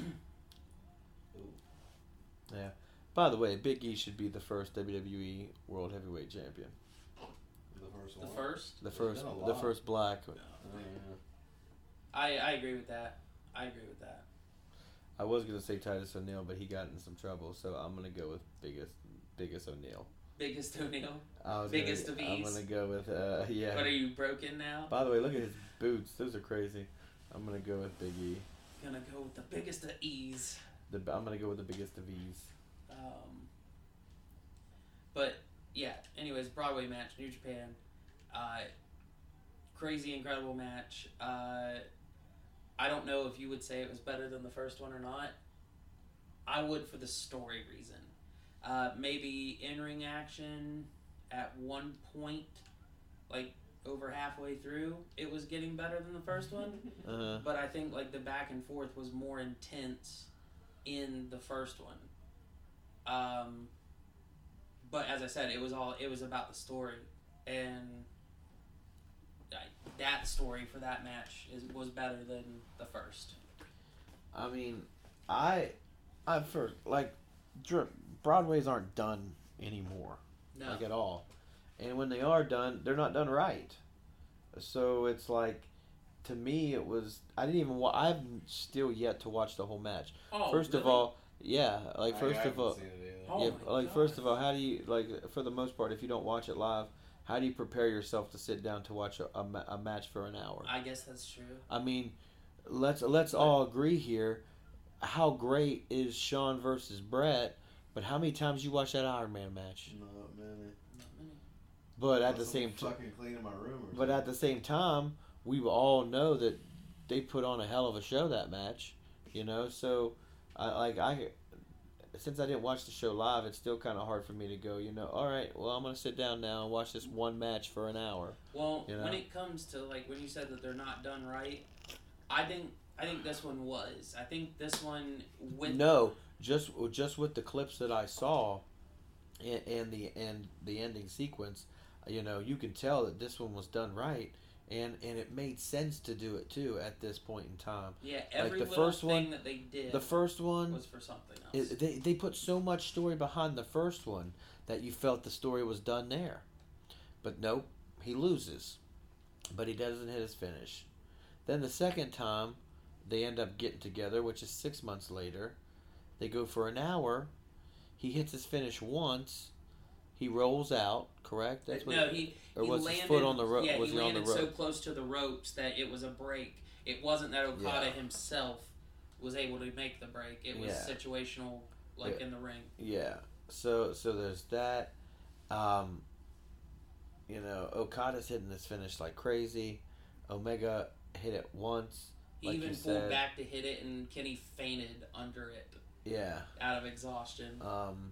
Yeah. By the way, Big E should be the first W W E World Heavyweight Champion. The first The one. first? The There's first, been a the lot. first black. Oh, yeah. I, I agree with that. I agree with that. I was gonna say Titus O'Neil, but he got in some trouble, so I'm gonna go with biggest, biggest O'Neil. Biggest O'Neil. I was Biggest gonna, of I'm E's. gonna go with uh yeah. But are you broken now? By the way, look at his boots; those are crazy. I'm gonna go with Big E. Gonna go with the biggest of E's. The I'm gonna go with the biggest of E's. Um, but yeah, anyways, Broadway match, New Japan. Uh, crazy, incredible match. Uh, I don't know if you would say it was better than the first one or not. I would for the story reason. Uh, maybe in-ring action at one point, like over halfway through, it was getting better than the first one. Uh, But I think like the back and forth was more intense in the first one. Um, but as I said, it was all it was about the story, and I, that story for that match is was better than the first. I mean, I, I first like, dr- Broadways aren't done anymore, No. like at all. And when they are done, they're not done right. So it's like, to me, it was. I didn't even. Wa- I've still yet to watch the whole match. Oh, First of really? all, yeah, like I- first I of haven't all, seen it either. Oh yeah, my like God. first of all, how do you like for the most part, if you don't watch it live, how do you prepare yourself to sit down to watch a, a, ma- a match for an hour? I guess that's true. I mean, let's let's all agree here. How great is Shawn versus Brett? But how many times you watch that Iron Man match? Not many. Not many. But at the Unless same I'm time, fucking cleaning my room. Or but at the same time, we all know that they put on a hell of a show that match. You know, so I like I. Since I didn't watch the show live, it's still kind of hard for me to go, you know, all right, well, I'm going to sit down now and watch this one match for an hour. Well, You know? when it comes to like when you said that they're not done right, I think I think this one was. I think this one with No, just just with the clips that I saw and, and the and the ending sequence, you know, you can tell that this one was done right. And, and it made sense to do it, too, at this point in time. yeah every the little first thing one- that they did The first one, was for something else. it, they, they put so much story behind the first one that you felt the story was done there. But nope, he loses. But he doesn't hit his finish. Then the second time, they end up getting together, which is six months later. They go for an hour. He hits his finish once. He rolls out, correct? That's what no, it- he or he was landed, his foot on the rope? Yeah, was he he on the landed so rope? close to the ropes that it was a break. It wasn't that Okada Yeah. himself was able to make the break. It was Yeah. situational, like Yeah. in the ring. Yeah. So so there's that. Um, you know, Okada's hitting this finish like crazy. Omega hit it once. He Like even you pulled said. back to hit it, and Kenny fainted under it Yeah. out of exhaustion. Um,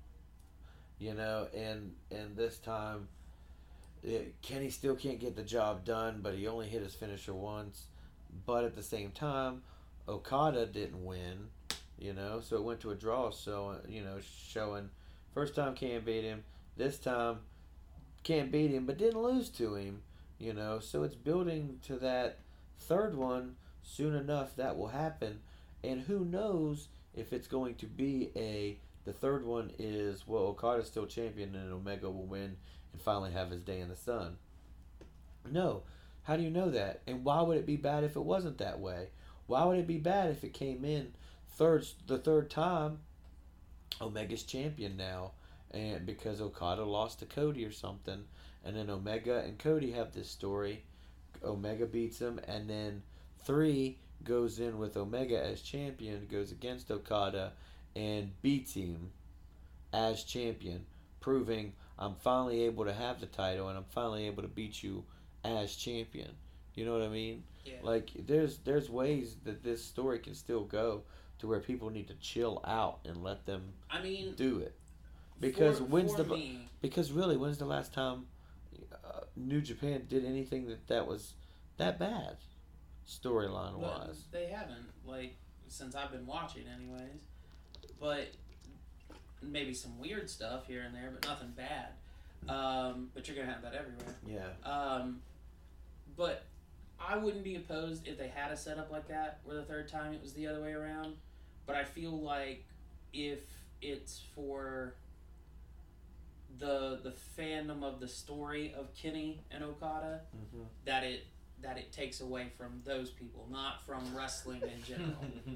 you know, and and this time, it, Kenny still can't get the job done, but he only hit his finisher once. But at the same time, Okada didn't win, you know, so it went to a draw. So, you know, showing first time can't beat him, this time can't beat him, but didn't lose to him, you know. So it's building to that third one. Soon enough, that will happen. And who knows if it's going to be a. The third one is, well, Okada's still champion and Omega will win and finally have his day in the sun. No. How do you know that? And why would it be bad if it wasn't that way? Why would it be bad if it came in third the third time? Omega's champion now, and because Okada lost to Cody or something, and then Omega and Cody have this story. Omega beats him, and then three goes in with Omega as champion, goes against Okada, and beats him as champion, proving I'm finally able to have the title and I'm finally able to beat you as champion. You know what I mean? Yeah. Like there's there's ways that this story can still go to where people need to chill out and let them I mean, do it. Because for, when's for the me, because really when's the last time uh, New Japan did anything that that was that bad storyline but wise? they haven't, like, since I've been watching, anyways. But maybe some weird stuff here and there, but nothing bad. Um, but you're gonna have that everywhere. Yeah. Um, but I wouldn't be opposed if they had a setup like that where the third time it was the other way around. But I feel like if it's for the the fandom of the story of Kenny and Okada, Mm-hmm. that it that it takes away from those people, not from wrestling in general.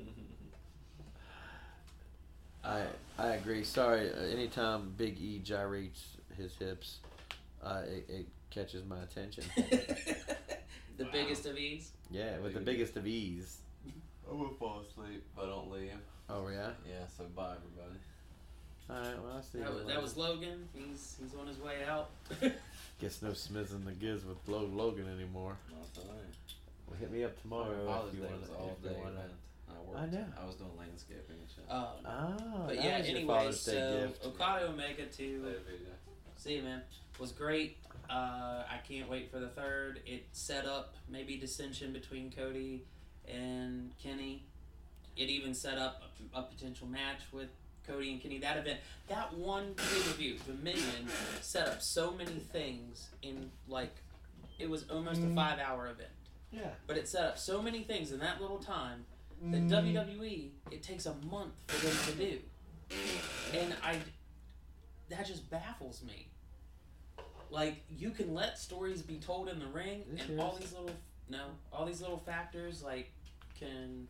I I agree. Sorry, uh, anytime Big E gyrates his hips, uh, it, it catches my attention. the Wow. biggest of ease. Yeah, with the Dude. biggest of ease. I will fall asleep if I don't leave. Oh yeah. Yeah, so bye everybody. All right. Well, I see. That you was, that later. was Logan. He's he's on his way out. Guess no Smiths and the Giz with Lo- Logan anymore. Not tonight. Well, hit me up tomorrow Father's if you Day want was to. all If you day want event. to. I worked. I know. I was doing landscaping and shit. um, Ah, but that yeah. was your Anyway, Father's Day so gift. Okada Omega two. Later, V J. See you, man. Was great. Uh, I can't wait for the third. It set up maybe dissension between Cody and Kenny. It even set up a, a potential match with Cody and Kenny. That event, that one pay-per-view, Dominion, set up so many things in, like, it was almost a five-hour event. Yeah. But it set up so many things in that little time that W W E, it takes a month for them to do. And I, that just baffles me. Like, you can let stories be told in the ring, This and year's- all these little no, all these little factors like can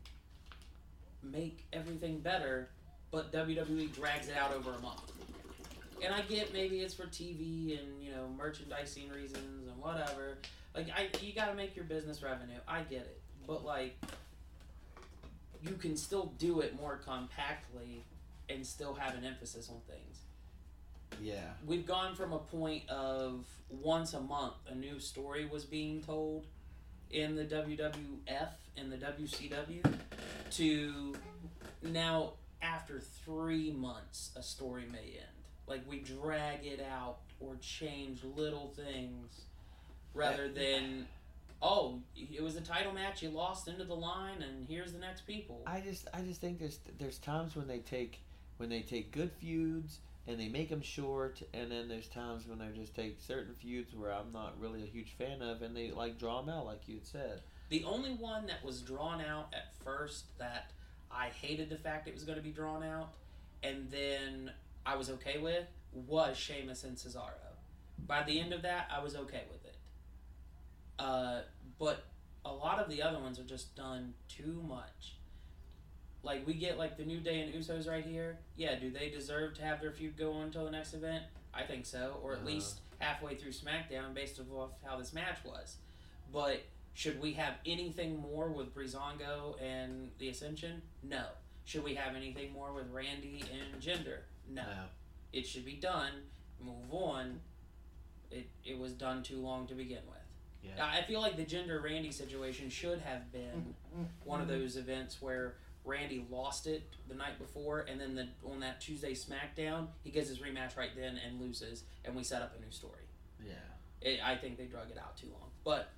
make everything better, but W W E drags it out over a month. And I get maybe it's for T V and, you know, merchandising reasons and whatever. Like, I you got to make your business revenue. I get it, but like, you can still do it more compactly and still have an emphasis on things. Yeah. We've gone from a point of once a month a new story was being told in the W W F and the W C W to now after three months a story may end. Like, we drag it out or change little things rather than, oh, it was a title match, you lost into the line, and here's the next people. I just I just think there's there's times when they take when they take good feuds and they make them short, and then there's times when they just take certain feuds where I'm not really a huge fan of, and they like draw them out, like you had said. The only one that was drawn out at first that I hated the fact it was going to be drawn out, and then I was okay with, was Sheamus and Cesaro. By the end of that, I was okay with it. Uh, but a lot of the other ones are just done too much. Like, we get, like, the New Day and Usos right here. Yeah, do they deserve to have their feud go on until the next event? I think so. Or at Uh-huh. least halfway through SmackDown based off how this match was. But should we have anything more with Breezango and the Ascension? No. Should we have anything more with Randy and Jinder? No. No. It should be done. Move on. It it was done too long to begin with. Yeah. I feel like the Jinder Randy situation should have been one of those events where Randy lost it the night before, and then the, on that Tuesday SmackDown, he gets his rematch right then and loses, and we set up a new story. Yeah. It, I think they drug it out too long. But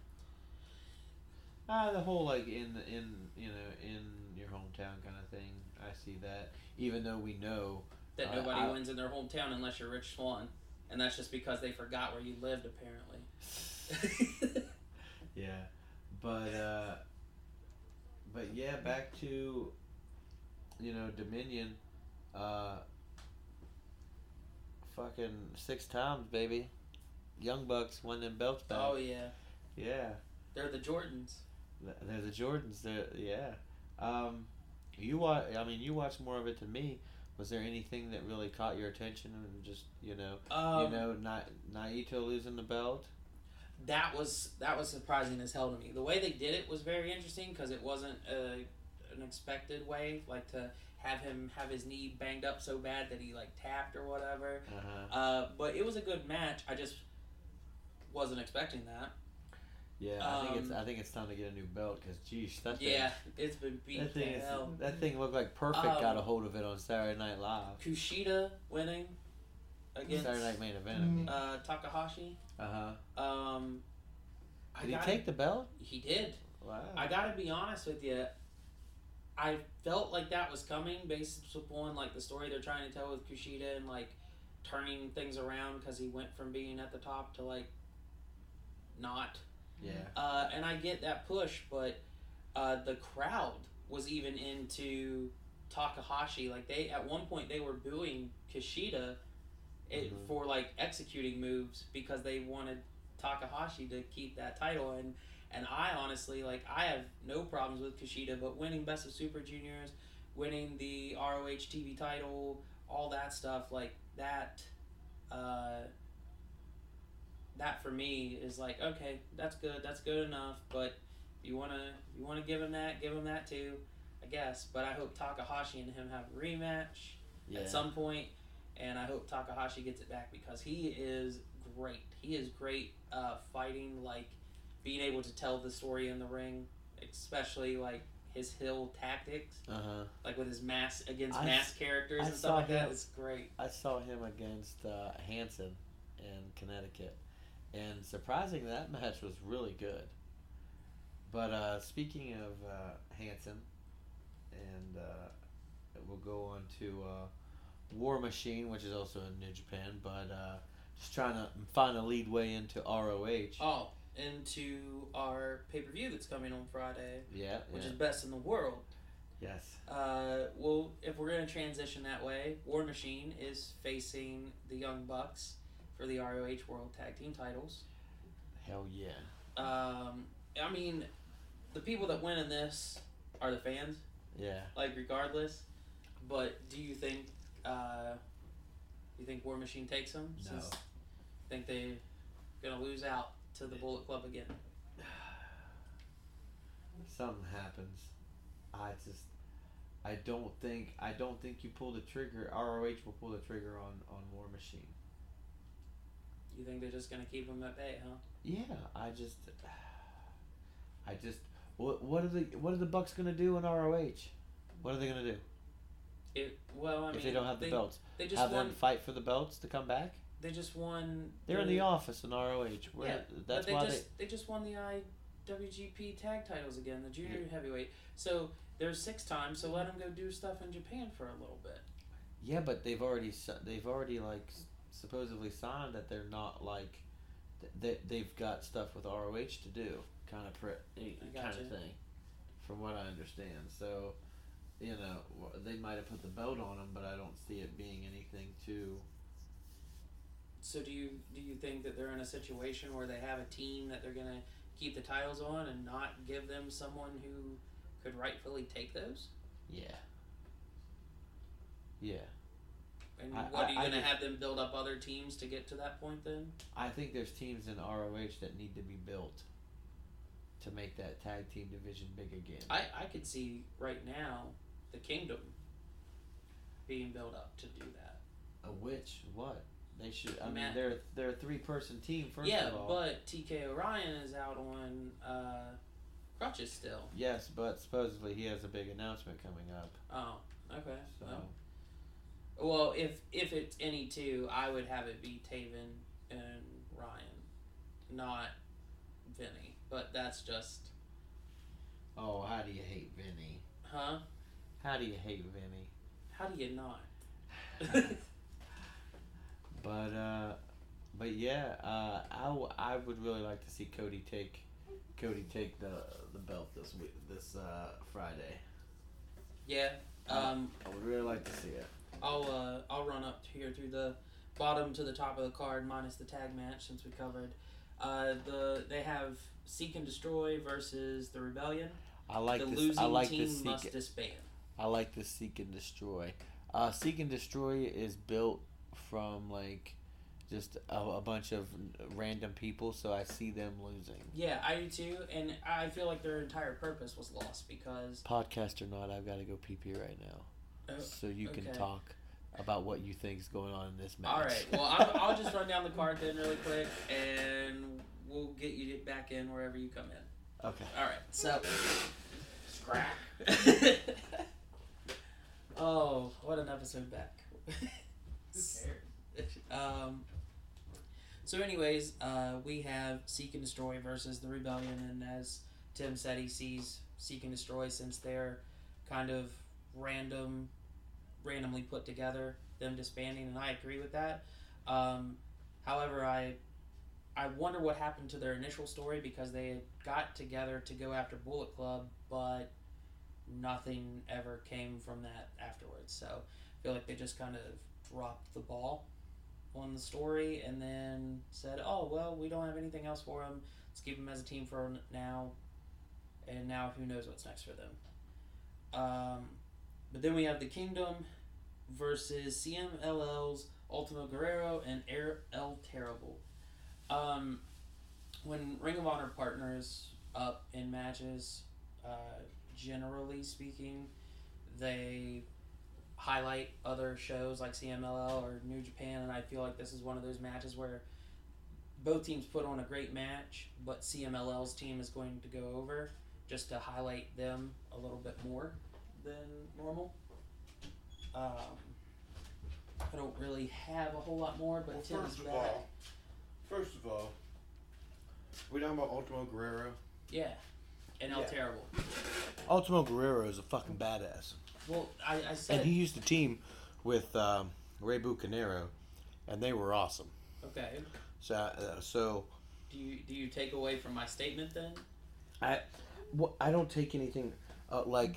Ah, the whole like in in you know in your hometown kind of thing. I see that. Even though we know that Uh, nobody I- wins in their hometown unless you're Rich Swann. And that's just because they forgot where you lived, apparently. Yeah, but uh, but yeah, back to you know Dominion, uh, fucking six times, baby. Young Bucks won them belts back. Oh, yeah. Yeah, They're the Jordans. Th- they're the Jordans. They're, yeah. Um, you watch. I mean, you watched more of it than me. Was there anything that really caught your attention and just you know Um, you know Na- Naito losing the belt? That was that was surprising as hell to me. The way they did it was very interesting because it wasn't a, an expected way, like to have him have his knee banged up so bad that he like tapped or whatever. Uh-huh. Uh, but it was a good match. I just wasn't expecting that. Yeah, I think it's Um, I think it's time to get a new belt because geez, that thing, Yeah, it's been beat that thing to is, hell. that thing looked like Perfect Um, got a hold of it on Saturday Night Live. Kushida winning against Saturday Night Main Event. I mean. uh, Takahashi. Uh huh. Um, I Did he gotta- take the belt? He did. Wow. I gotta be honest with you. I felt like that was coming based upon like the story they're trying to tell with Kushida and like turning things around because he went from being at the top to like not. Yeah. Uh, and I get that push, but uh, the crowd was even into Takahashi. Like they at one point they were booing Kushida it, Mhm. for like executing moves because they wanted Takahashi to keep that title. And and I honestly like I have no problems with Kushida, but winning Best of Super Juniors, winning the R O H T V title, all that stuff like that. Uh, that for me is like okay, that's good, that's good enough. But if you wanna you wanna give him that, give him that too, I guess. But I hope Takahashi and him have a rematch Yeah. at some point, and I hope Takahashi gets it back because he is great. He is great uh, fighting, like being able to tell the story in the ring, especially like his heel tactics, Uh huh. like with his mask against I mask s- characters I and saw stuff like that. him- It's great. I saw him against uh, Hanson in Connecticut, and surprising that match was really good. But uh, speaking of uh, Hanson, and uh, we'll go on to uh, War Machine, which is also in New Japan, but uh, just trying to find a lead way into R O H. Oh, into our pay per view that's coming on Friday, Yeah, which yeah. is Best in the World. Yes. Uh, well, if we're gonna transition that way, War Machine is facing the Young Bucks for the R O H World Tag Team titles. Hell yeah. Um, I mean, the people that win in this are the fans, Yeah. like regardless. But do you think, uh, you think War Machine takes them? No. Since think they're gonna lose out to the Bullet Club again? Something happens. I just, I don't think, I don't think you pull the trigger. R O H will pull the trigger on on War Machine. You think they're just gonna keep them at bay, huh? Yeah, I just, I just, what what are the what are the Bucks gonna do in R O H? What are they gonna do It well, I if mean, they don't have the they, belts? They just Have won. them fight for the belts to come back? They just won. They're in the office in R O H. Where, Yeah, that's but they why just they... just won the I W G P tag titles again, the junior Yeah. heavyweight. So there's six times. So let them go do stuff in Japan for a little bit. they. Yeah, but they've already si- they've already like s- supposedly signed that they're not like, th- they they've got stuff with R O H to do, kind of pre- kind gotcha. of thing, from what I understand. So, you know, w- they might have put the belt on them, but I don't see it being anything too. So do you do you think that they're in a situation where they have a team that they're gonna keep the titles on and not give them someone who could rightfully take those? Yeah. Yeah. And I- what I- are you I gonna just- have them build up other teams to get to that point then? I think there's teams in R O H that need to be built to make that tag team division big again. I, I could see right now the Kingdom being built up to do that. A which what? They should. I mean, Matt- they're they're a three person team. First yeah, of all. but T K Orion is out on uh, crutches still. Yes, but supposedly he has a big announcement coming up. Oh, okay. So Well, well, if if it's any two, I would have it be Taven and Ryan, not Vinny. But that's just, oh, how do you hate Vinny? huh? How do you hate Vinny? How do you not? But uh, but yeah, uh, I, w- I would really like to see Cody take Cody take the the belt this week this uh, Friday. Yeah. Um, I would really like to see it. I'll uh, I'll run up here through the bottom to the top of the card minus the tag match since we covered. Uh, the they have Seek and Destroy versus the Rebellion. I like the this. losing I like team this. must Seek, disband. I like this Seek and Destroy. Uh, Seek and Destroy is built from like just a, a bunch of random people, so I see them losing. Yeah, I do too, and I feel like their entire purpose was lost because Podcast or not, I've got to go pee pee right now, uh, so you can okay. talk about what you think is going on in this match. All right. Well, I'll, I'll just run down the card then really quick, and we'll get you back in wherever you come in. Okay. All right. So, scrap. Oh, what an episode back. Who cares? Um. So, anyways, uh, we have Seek and Destroy versus the Rebellion, and as Tim said, he sees Seek and Destroy since they're kind of random, randomly put together, them disbanding, and I agree with that. Um, however, I I wonder what happened to their initial story because they got together to go after Bullet Club, but nothing ever came from that afterwards. So I feel like they just kind of dropped the ball on the story and then said, oh, well, we don't have anything else for them. Let's keep them as a team for now. And now who knows what's next for them. Um, but then we have the Kingdom versus C M L L's Ultimo Guerrero and Air El Terrible. Um, when Ring of Honor partners up in matches, uh, generally speaking, they highlight other shows like C M L L or New Japan, and I feel like this is one of those matches where both teams put on a great match, but C M L L's team is going to go over just to highlight them a little bit more than normal. Um, I don't really have a whole lot more, but Well, Tim's first of back. all, first of all, we talking about Ultimo Guerrero? Yeah, and El Yeah. Terrible. Ultimo Guerrero is a fucking badass. Well, I, I said And he used to team with um, Rey Bucanero, and they were awesome. okay. So, uh, so Do you do you take away from my statement then? I, wh- I don't take anything. Uh, like,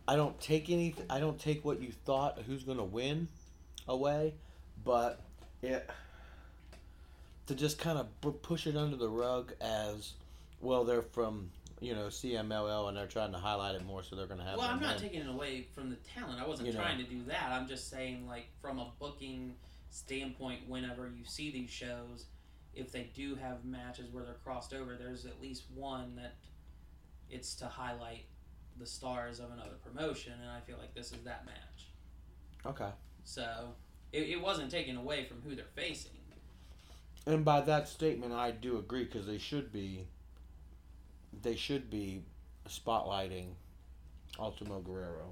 I don't take any. I don't take what you thought who's gonna win away, but it to just kind of push it under the rug as well. They're from you know C M L L and they're trying to highlight it more, so they're gonna have. Well, them I'm not win. taking it away from the talent. I wasn't You know. trying to do that. I'm just saying, like, from a booking standpoint, whenever you see these shows, if they do have matches where they're crossed over, there's at least one that it's to highlight the stars of another promotion, and I feel like this is that match. Okay. So it, it wasn't taken away from who they're facing. And by that statement, I do agree because they should be. They should be spotlighting Ultimo Guerrero.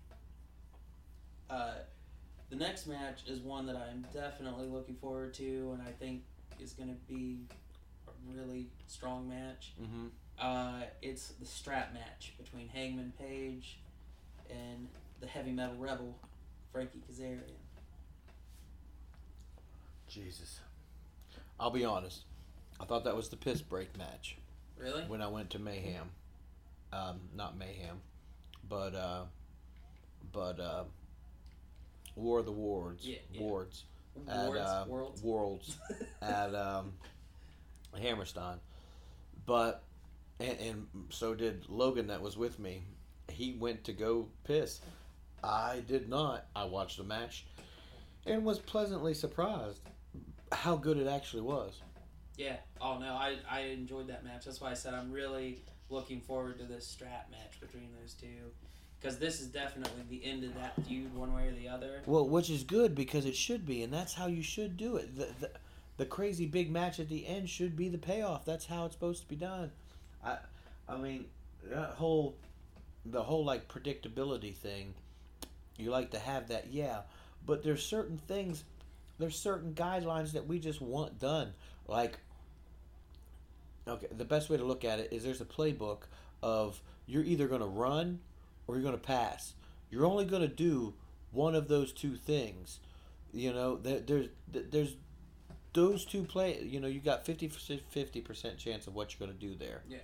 Uh, the next match is one that I'm definitely looking forward to, and I think is going to be a really strong match. Mm-hmm. Uh, it's the strap match between Hangman Page and the Heavy Metal Rebel, Frankie Kazarian. Jesus. I'll be honest. I thought that was the piss break match. Really? When I went to Mayhem. Um, not Mayhem. But, uh, but, uh, War of the Wards. Yeah, yeah. Wards. Wards? At, uh, Worlds? Worlds. at, um, Hammerstein. But, and, and so did Logan that was with me. He went to go piss. I did not. I watched the match and was pleasantly surprised how good it actually was. Yeah. Oh, no, I, I enjoyed that match. That's why I said I'm really looking forward to this strap match between those two. Because this is definitely the end of that feud one way or the other. Well, which is good because it should be, and that's how you should do it. The, the, the crazy big match at the end should be the payoff. That's how it's supposed to be done. I I mean, that whole, the whole, like, predictability thing, you like to have that, yeah. But there's certain things, there's certain guidelines that we just want done. Like, okay, the best way to look at it is there's a playbook of you're either going to run or you're going to pass. You're only going to do one of those two things. You know, there, there's there's those two play. You know, you got fifty percent chance of what you're going to do there. Yeah.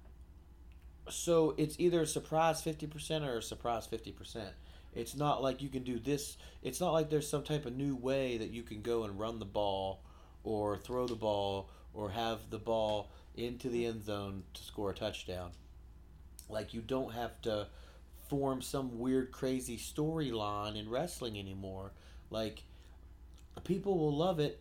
So it's either a surprise fifty percent or a surprise fifty percent. It's not like you can do this. It's not like there's some type of new way that you can go and run the ball or throw the ball or have the ball into the end zone to score a touchdown. Like, you don't have to form some weird, crazy storyline in wrestling anymore. Like, people will love it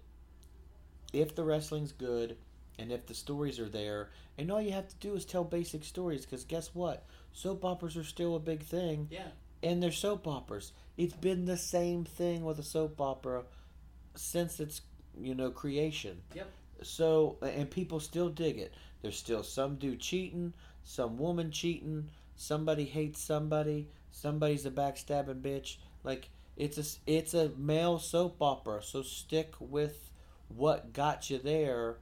if the wrestling's good and if the stories are there. And all you have to do is tell basic stories, because guess what? Soap operas are still a big thing. Yeah. And they're soap operas. It's been the same thing with a soap opera since its, you know, creation. Yep. So, and people still dig it. There's still some dude cheating, some woman cheating, somebody hates somebody, somebody's a backstabbing bitch. Like, it's a, it's a male soap opera, so stick with what got you there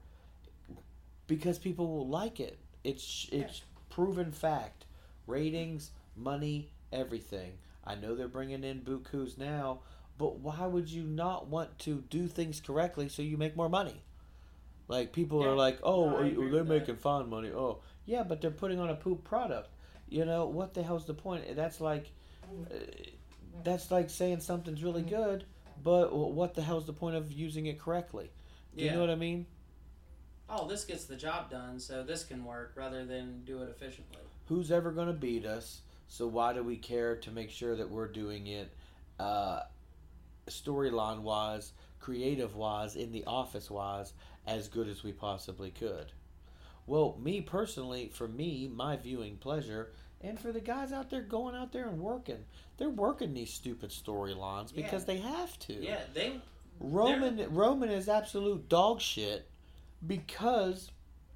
because people will like it. It's, it's proven fact. Ratings, money, everything. I know they're bringing in bukus now, but why would you not want to do things correctly so you make more money? Like, people Yeah. are like, oh, No, I are agree you- they're with that. making fine money. Oh, yeah, but they're putting on a poop product. You know, what the hell's the point? That's like, uh, that's like saying something's really good, but what the hell's the point of using it correctly? Do you Yeah. know what I mean? Oh, this gets the job done, so this can work rather than do it efficiently. Who's ever going to beat us? So why do we care to make sure that we're doing it uh, storyline-wise, creative-wise, in the office-wise, as good as we possibly could? Well, me personally, for me, my viewing pleasure, and for the guys out there going out there and working, they're working these stupid storylines because Yeah. they have to. Yeah, they. Roman Roman is absolute dog shit because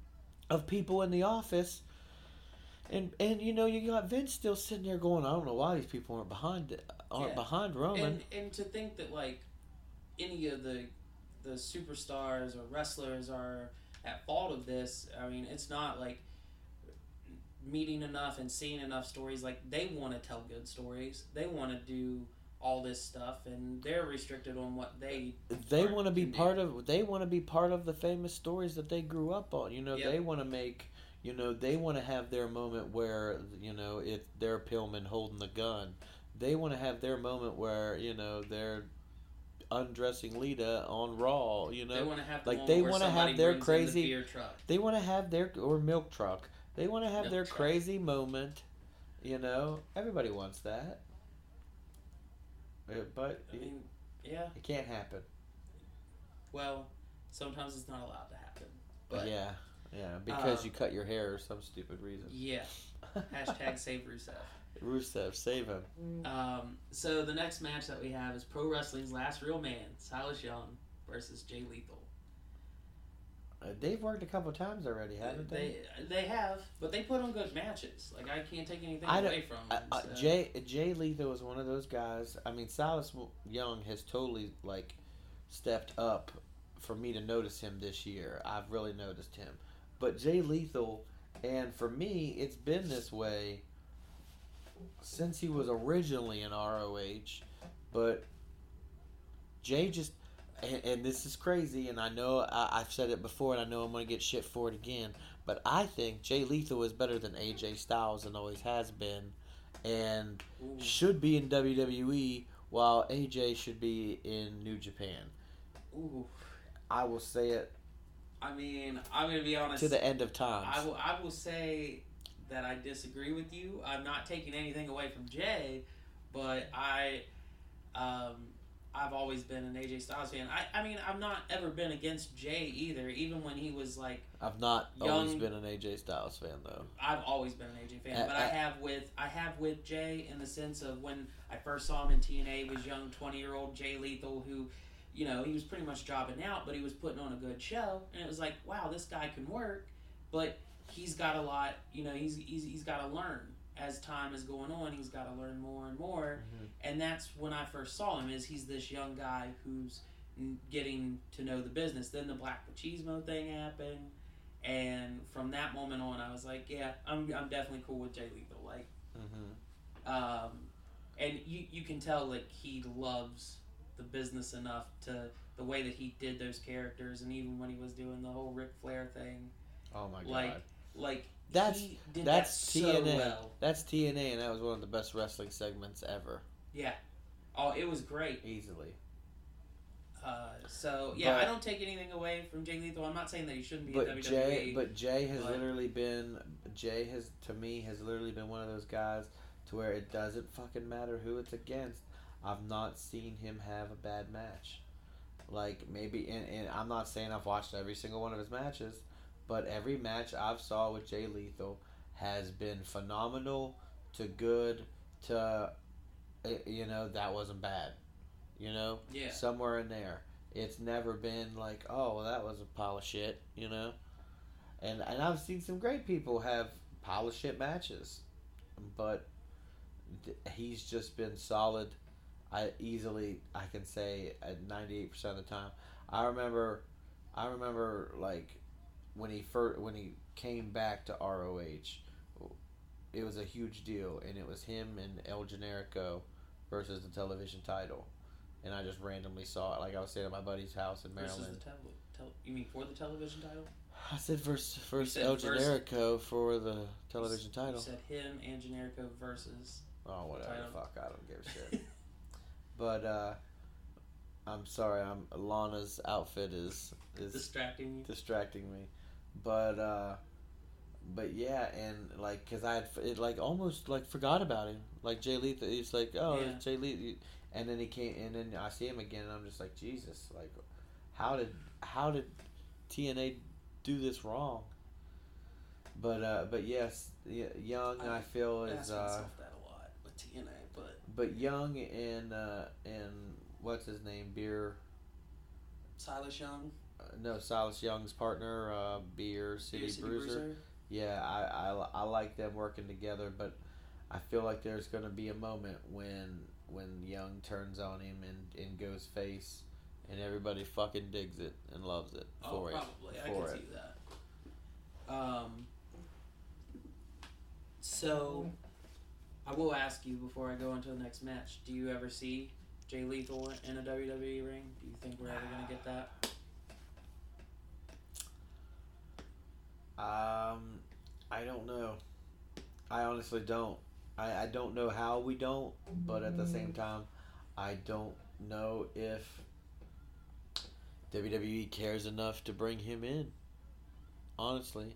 of people in the office. And and you know, you got Vince still sitting there going, I don't know why these people aren't behind it, aren't Yeah. behind Roman. And and to think that like any of the the superstars or wrestlers are at fault of this, I mean, it's not like meeting enough and seeing enough stories. Like, they want to tell good stories. They want to do all this stuff, and they're restricted on what they They are- want to be can do. part of. They want to be part of the famous stories that they grew up on. You know, Yep. they want to make. You know, they want to have their moment where, you know, if they're Pillman holding the gun. They want to have their moment where, you know, they're undressing Lita on Raw, you know. They want to have the like moment they where want to somebody have their brings in the crazy beer truck. They want to have their or milk truck. They want to have Milk their truck. crazy moment, you know. Everybody wants that. Uh, But I mean, yeah. it can't happen. Well, sometimes it's not allowed to happen. But yeah. Yeah, because uh, you cut your hair or some stupid reason. yeah. Hashtag save Rusev. Rusev, save him. Um, so the next match that we have is Pro Wrestling's Last Real Man, Silas Young versus Jay Lethal. Uh, they've worked a couple times already, haven't they? They they have, but they put on good matches. Like I can't take anything I don't- away from Uh, them. uh, so. Jay Jay Lethal is one of those guys. I mean, Silas Young has totally like stepped up for me to notice him this year. I've really noticed him, but Jay Lethal, and for me, it's been this way since he was originally in R O H. But Jay just, and, and this is crazy, and I know I, I've said it before, and I know I'm going to get shit for it again. But I think Jay Lethal is better than A J Styles and always has been, and Ooh. should be in W W E, while A J should be in New Japan. Ooh. I will say it I mean, I'm gonna be honest. to the end of times. I will. I will say that I disagree with you. I'm not taking anything away from Jay, but I, um, I've always been an A J Styles fan. I, I mean, I've not ever been against Jay either. Even when he was like, I've not Young- always been an A J Styles fan though. I've always been an A J fan, Uh, but I uh, have with I have with Jay in the sense of when I first saw him in T N A, he was young twenty year old Jay Lethal who, you know, he was pretty much jobbing out, but he was putting on a good show, and it was like, wow, this guy can work, but he's got a lot, you know, he's he's, he's got to learn as time is going on. He's got to learn more and more, Mm-hmm. and that's when I first saw him. Is he's this young guy who's getting to know the business. Then the Black Machismo thing happened, and from that moment on, I was like, yeah, I'm I'm definitely cool with Jay Lethal. Like, Mm-hmm. um, and you you can tell like he loves the business enough to the way that he did those characters, and even when he was doing the whole Ric Flair thing, Oh my god. like like That's- he did That's that T N A. so well. That's T N A, and that was one of the best wrestling segments ever, Yeah, oh, it was great. easily. Uh, so yeah, But- I don't take anything away from Jay Lethal. I'm not saying that he shouldn't be in But W W E. Jay, but Jay has but- literally been Jay has to me has literally been one of those guys to where it doesn't fucking matter who it's against. I've not seen him have a bad match. Like maybe, and, and I'm not saying I've watched every single one of his matches, but every match I've saw with Jay Lethal has been phenomenal to good to, eh, you know, that wasn't bad. You know, Yeah. somewhere in there. It's never been like, oh, well, that was a pile of shit. You know, and and I've seen some great people have pile of shit matches, but th- he's just been solid. I easily I can say at ninety-eight percent of the time. I remember, I remember like when he first when he came back to R O H, it was a huge deal, and it was him and El Generico versus the television title, and I just randomly saw it. Like I was staying at my buddy's house in versus Maryland. the tel- tel- you mean for the television title? I said versus versus said El versus- Generico for the television You title. said him and Generico versus. Oh, whatever. title. Fuck, I don't give a shit. But uh, I'm sorry. I'm Lana's outfit is is Distracting you. distracting me. But uh, but yeah, and like, cause I had it like almost like forgot about him. Like Jay Lethal, he's like, oh, Yeah. it's Jay Lethal, and then he came, and then I see him again, and I'm just like, Jesus, like, how did how did T N A do this wrong? But uh, but yes, y- Young I, I feel I is ask uh, myself that a lot with T N A, but but Young and uh, and what's his name, Beer. Silas Young, Uh, no, Silas Young's partner, uh, Beer City, Beer City Bruiser. Bruiser. Yeah, I, I, I like them working together, but I feel like there's going to be a moment when when Young turns on him and, and goes face, and everybody fucking digs it and loves it Oh, for it. probably. I for can it. see that. Um. So, I will ask you before I go into the next match. Do you ever see Jay Lethal in a W W E ring? Do you think we're ever gonna get that? Um, I don't know. I honestly don't. I, I don't know how we don't, but at the same time, I don't know if W W E cares enough to bring him in. Honestly.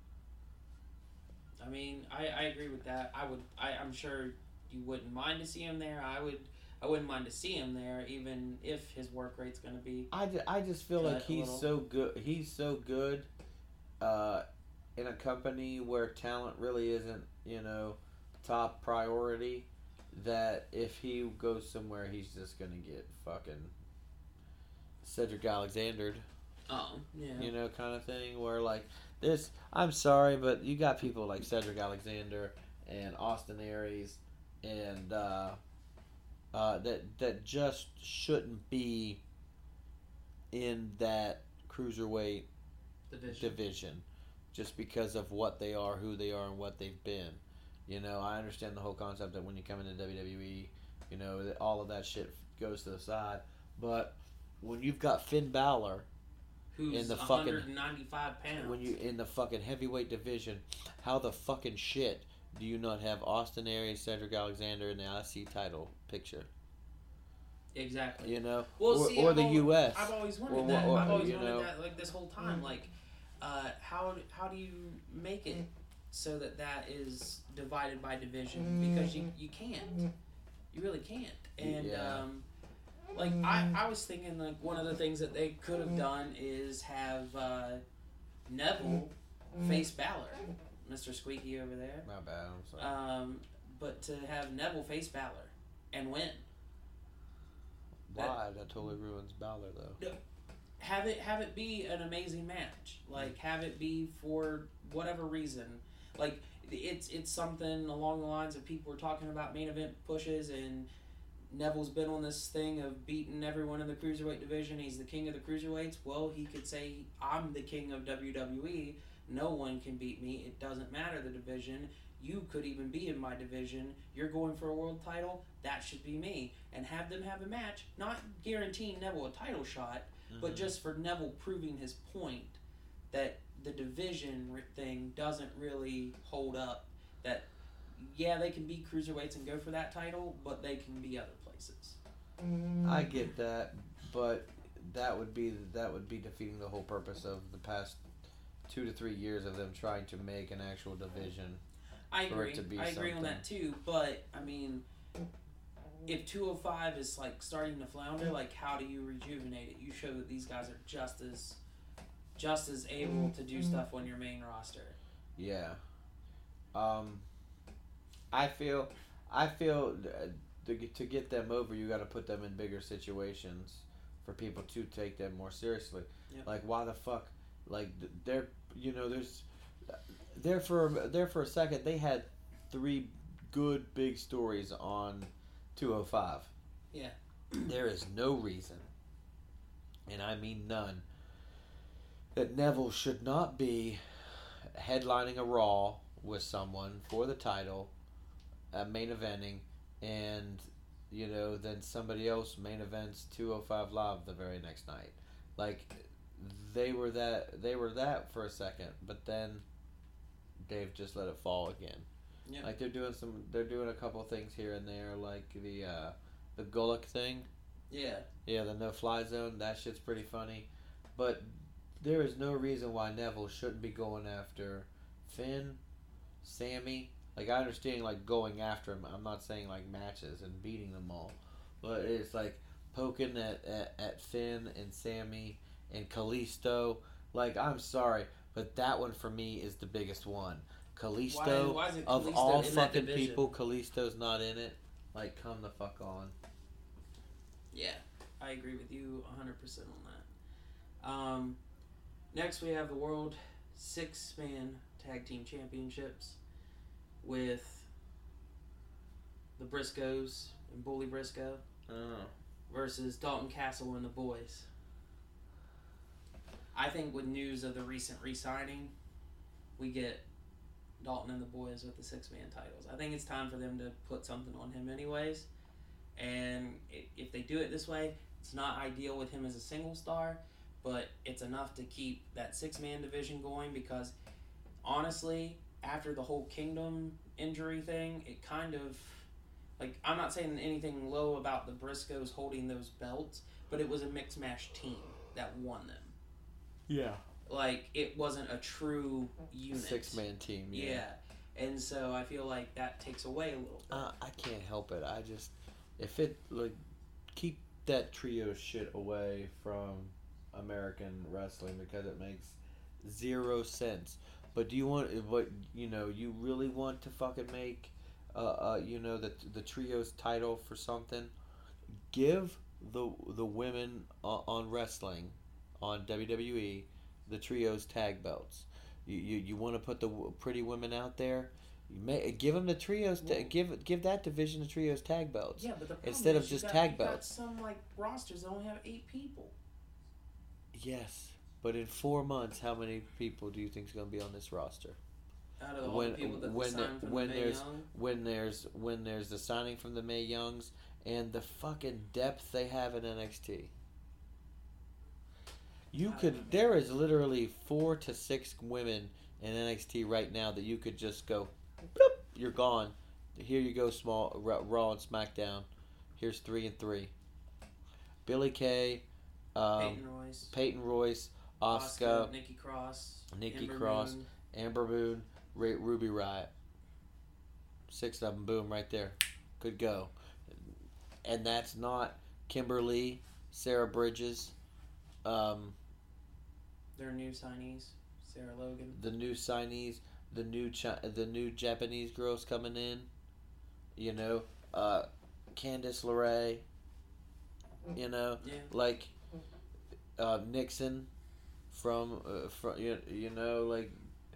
I mean, I, I agree with that. I would. I, I'm sure you wouldn't mind to see him there. I would. I wouldn't mind to see him there, even if his work rate's going to be. I, ju- I just feel cut like a he's little. so good. He's so good uh, in a company where talent really isn't, you know, top priority. That if he goes somewhere, he's just gonna get fucking Cedric Alexandered. Oh, yeah. You know, kind of thing. Where like this, I'm sorry, but you got people like Cedric Alexander and Austin Aries, and uh, uh, that that just shouldn't be in that cruiserweight Division. division, just because of what they are, who they are, and what they've been. You know, I understand the whole concept that when you come into W W E, you know, that all of that shit goes to the side. But when you've got Finn Balor Who's in the one fucking hundred ninety-five pounds. when you in the fucking heavyweight division, how the fucking shit do you not have Austin Aries, Cedric Alexander in the I C title picture? Exactly. You know, Well, or, see, or I've the al- U S. I've always wanted Or- that. or- I've always you wanted know. that, like this whole time. Like, uh, how how do you make it so that that is divided by division? Because you you can't, you really can't. And Yeah. um, like I I was thinking like one of the things that they could have done is have uh, Neville face Balor, Mister Squeaky over there. My bad. I'm sorry. Um, but to have Neville face Balor and win. Why? That totally ruins Balor, though. Have it have it be an amazing match. Like have it be for whatever reason. Like it's it's something along the lines of people were talking about main event pushes, and Neville's been on this thing of beating everyone in the cruiserweight division. He's the king of the cruiserweights. Well, he could say I'm the king of W W E. No one can beat me. It doesn't matter the division. You could even be in my division. You're going for a world title. That should be me. And have them have a match. Not guaranteeing Neville a title shot, but just for Neville proving his point that the division r- thing doesn't really hold up. That, yeah, they can be cruiserweights and go for that title, but they can be other places. I get that, but that would be that would be defeating the whole purpose of the past two to three years of them trying to make an actual division. I For it agree. to be I agree on something. that too. But I mean, if two oh five is like starting to flounder, like how do you rejuvenate it? You show that these guys are just as, just as able to do stuff on your main roster. Yeah. Um. I feel, I feel uh, to get, to get them over, you got to put them in bigger situations for people to take them more seriously. Yep. Like why the fuck, like th- they're you know there's, there for there for a second they had three good big stories on two oh five. Yeah. There is no reason, and I mean none, that Neville should not be headlining a Raw with someone for the title, uh, main eventing, and you know then somebody else main events two oh five Live the very next night. Like they were that they were that for a second, but then Dave just let it fall again. Yeah. Like they're doing some, they're doing a couple things here and there, like the uh, the Gulak thing. Yeah. Yeah, the no fly zone. That shit's pretty funny, but there is no reason why Neville shouldn't be going after Finn, Sammy. Like I understand, like going after him. I'm not saying like matches and beating them all, but it's like poking at at, at Finn and Sammy and Kalisto. Like I'm sorry, but that one for me is the biggest one. Kalisto, Why- why is it of Kalisto all in that fucking division? people, Kalisto's not in it. Like, come the fuck on. Yeah, I agree with you one hundred percent on that. Um, next, we have the World Six-Man Tag Team Championships with the Briscoes and Bully Briscoe Oh. versus Dalton Castle and the Boys. I think with news of the recent re-signing, we get Dalton and the Boys with the six-man titles. I think it's time for them to put something on him anyways. And i- if they do it this way, it's not ideal with him as a single star, but it's enough to keep that six-man division going because, honestly, after the whole Kingdom injury thing, it kind of, like, I'm not saying anything low about the Briscoes holding those belts, but it was a mixed match team that won them. Yeah. Like, it wasn't a true unit. Six-man team, yeah. Yeah. And so I feel like that takes away a little bit. Uh, I can't help it. I just, if it, like, keep that trio shit away from American wrestling because it makes zero sense. But do you want, what, you know, you really want to fucking make, uh, uh you know, the, the trio's title for something? Give the, the women on, on wrestling, on W W E, the trio's tag belts. You you, you want to put the pretty women out there? You may give them the trios. Ta- Well, give give that division the trios tag belts. Yeah, but the problem instead is of you just got, tag you got belts. some, like, rosters that only have eight people. Yes, but in four months, how many people do you think is going to be on this roster? Out of all When the people that when signed from when the Mae there's Young. when there's when there's the signing from the Mae Youngs and the fucking depth they have in N X T. You I could. don't know. There is literally four to six women in N X T right now that you could just go, bloop, you're gone. Here you go, small Raw and SmackDown. Here's three and three. Billie Kay, um, Peyton Royce, Peyton Royce, Asuka, Asuka, Nikki Cross, Nikki Ember Cross, Moon. Amber Moon, Ray, Ruby Riott. Six of them, boom, right there. Good go. And that's not Kimberly, Sarah Bridges, um, Their new signees, Sarah Logan. the new signees, the new Chi- the new Japanese girls coming in. You know, uh, Candice LeRae. You know, Yeah. like uh, Nixon from uh, from you, you know like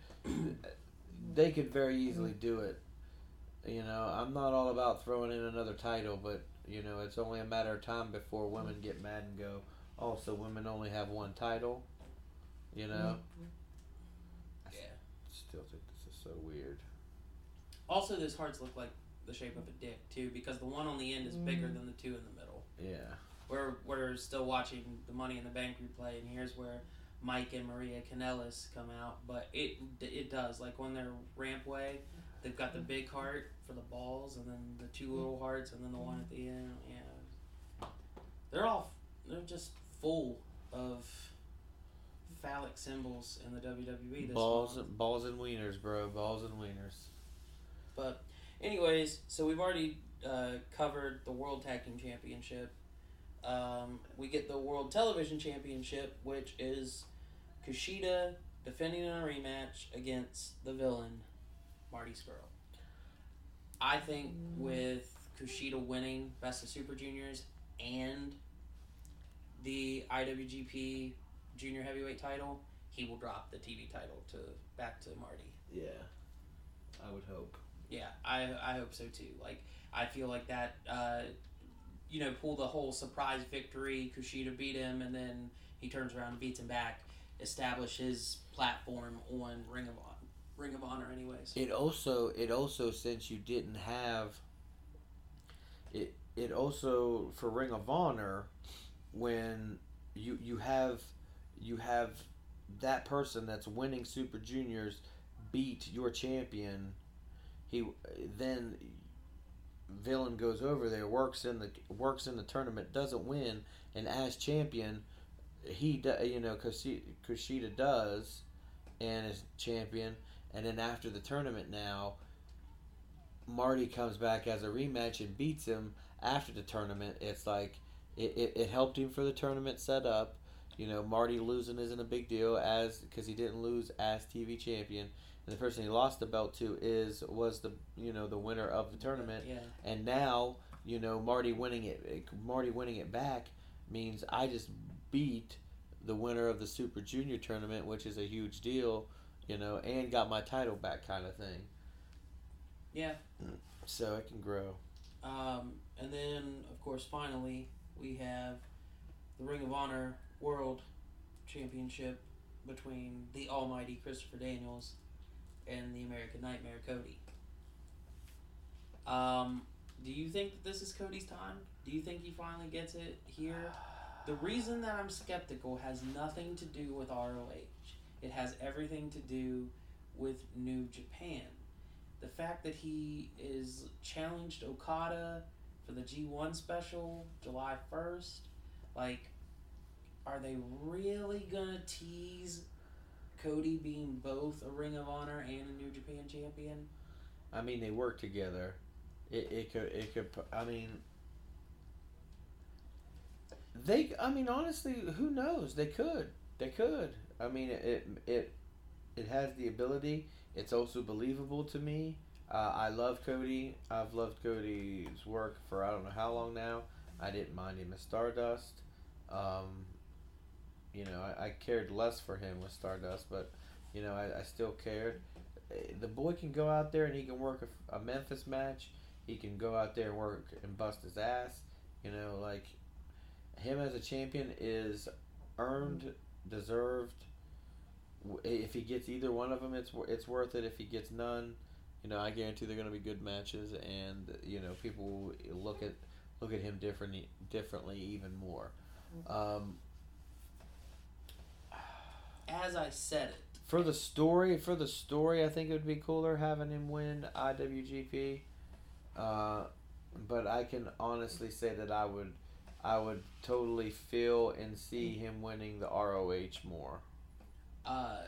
they could very easily do it. You know, I'm not all about throwing in another title, but you know, it's only a matter of time before women get mad and go, "Oh, so women only have one title." You know. Yeah. Still think this is so weird. Also, those hearts look like the shape of a dick too, because the one on the end is bigger than the two in the middle. Yeah. We're we're still watching the Money in the Bank replay, and here's where Mike and Maria Kanellis come out. But it it does, like when they're rampway, they've got the big heart for the balls, and then the two little hearts, and then the one at the end. Yeah, they're all they're just full of phallic symbols in the W W E. This Balls, month. balls and wieners, bro. Balls and wieners. But, anyways, so we've already uh, covered the World Tag Team Championship. Um, we get the World Television Championship, which is Kushida defending in a rematch against the villain, Marty Scurll. I think with Kushida winning Best of Super Juniors and the I W G P Junior Heavyweight title, he will drop the T V title to back to Marty. Yeah. I would hope. Yeah, I I hope so too. Like, I feel like that, uh, you know, pull the whole surprise victory, Kushida beat him, and then he turns around and beats him back, establish his platform on Ring of Honor, Ring of Honor anyways. It also, it also, since you didn't have, it, it also, for Ring of Honor, when you, you have, you have that person that's winning Super Juniors beat your champion, he, then villain goes over there, works in the works in the tournament, doesn't win, and as champion, he do, you know Kushida, Kushida does, and is champion, and then after the tournament now, Marty comes back as a rematch and beats him after the tournament. It's like it, it, it helped him for the tournament set up. You know, Marty losing isn't a big deal as because he didn't lose as T V champion. And the person he lost the belt to is was the you know the winner of the tournament, Yeah. and now you know Marty winning it. Marty winning it back means I just beat the winner of the Super Junior tournament, which is a huge deal, you know, and got my title back, kind of thing. Yeah. So it can grow. Um, and then, of course, finally, we have the Ring of Honor World Championship between the almighty Christopher Daniels and the American Nightmare, Cody. Um, do you think that this is Cody's time? Do you think he finally gets it here? The reason that I'm skeptical has nothing to do with R O H. It has everything to do with New Japan. The fact that he is challenged Okada for the G one special July first, like, are they really gonna tease Cody being both a Ring of Honor and a New Japan champion? I mean, they work together. It it could it could. I mean, they. I mean, honestly, who knows? They could. They could. I mean, it it it has the ability. It's also believable to me. Uh, I love Cody. I've loved Cody's work for I don't know how long now. I didn't mind him as Stardust. Um, you know, I, I cared less for him with Stardust, but you know, I, I still cared. The boy can go out there and he can work a, a Memphis match. He can go out there and work and bust his ass. You know, like, him as a champion is earned, deserved. If he gets either one of them, it's it's worth it. If he gets none, you know, I guarantee they're going to be good matches, and you know, people will look at look at him differently differently even more. Um, As I said it, for the story, for the story, I think it would be cooler having him win I W G P. Uh, but I can honestly say that I would, I would totally feel and see him winning the R O H more. uh,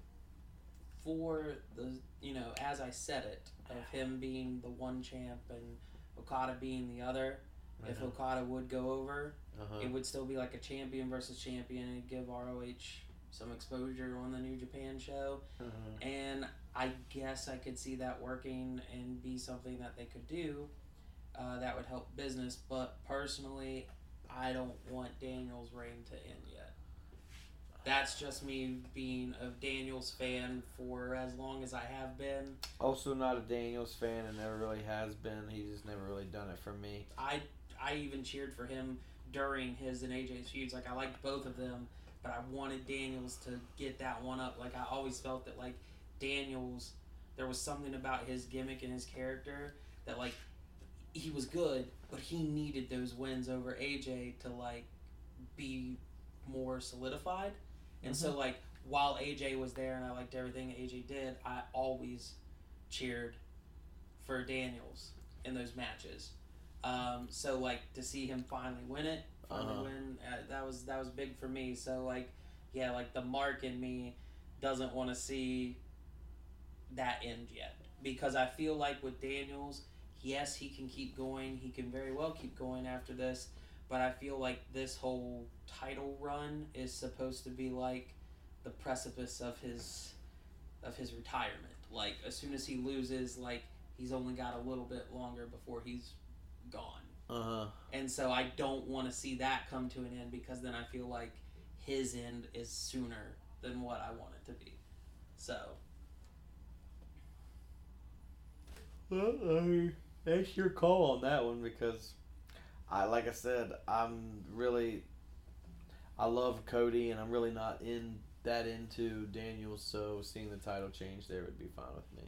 for the, you know, as I said it, of him being the one champ and Okada being the other, if Uh-huh. Okada would go over, Uh-huh. it would still be like a champion versus champion and give R O H some exposure on the New Japan show. Uh-huh. And I guess I could see that working and be something that they could do uh, that would help business. But personally, I don't want Daniel's reign to end yet. That's just me being a Daniels fan for as long as I have been. Also not a Daniels fan and never really has been. He's just never really done it for me. I I even cheered for him during his and A J's feuds. Like, I liked both of them, but I wanted Daniels to get that one up. Like, I always felt that, like, Daniels, there was something about his gimmick and his character that, like, he was good, but he needed those wins over A J to, like, be more solidified. And so, like, while A J was there and I liked everything A J did, I always cheered for Daniels in those matches. Um, so, like, to see him finally win it, finally Uh-huh. win, uh, that was that was big for me. So, like, yeah, like, the mark in me doesn't want to see that end yet. Because I feel like with Daniels, yes, he can keep going. He can very well keep going after this. But I feel like this whole title run is supposed to be like the precipice of his of his retirement. Like, as soon as he loses, like, he's only got a little bit longer before he's gone. Uh-huh. And so I don't want to see that come to an end, because then I feel like his end is sooner than what I want it to be. So. Well, I mean, that's your call on that one, because I, like I said, I'm really, I love Cody, and I'm really not in that into Daniels, so seeing the title change there would be fine with me.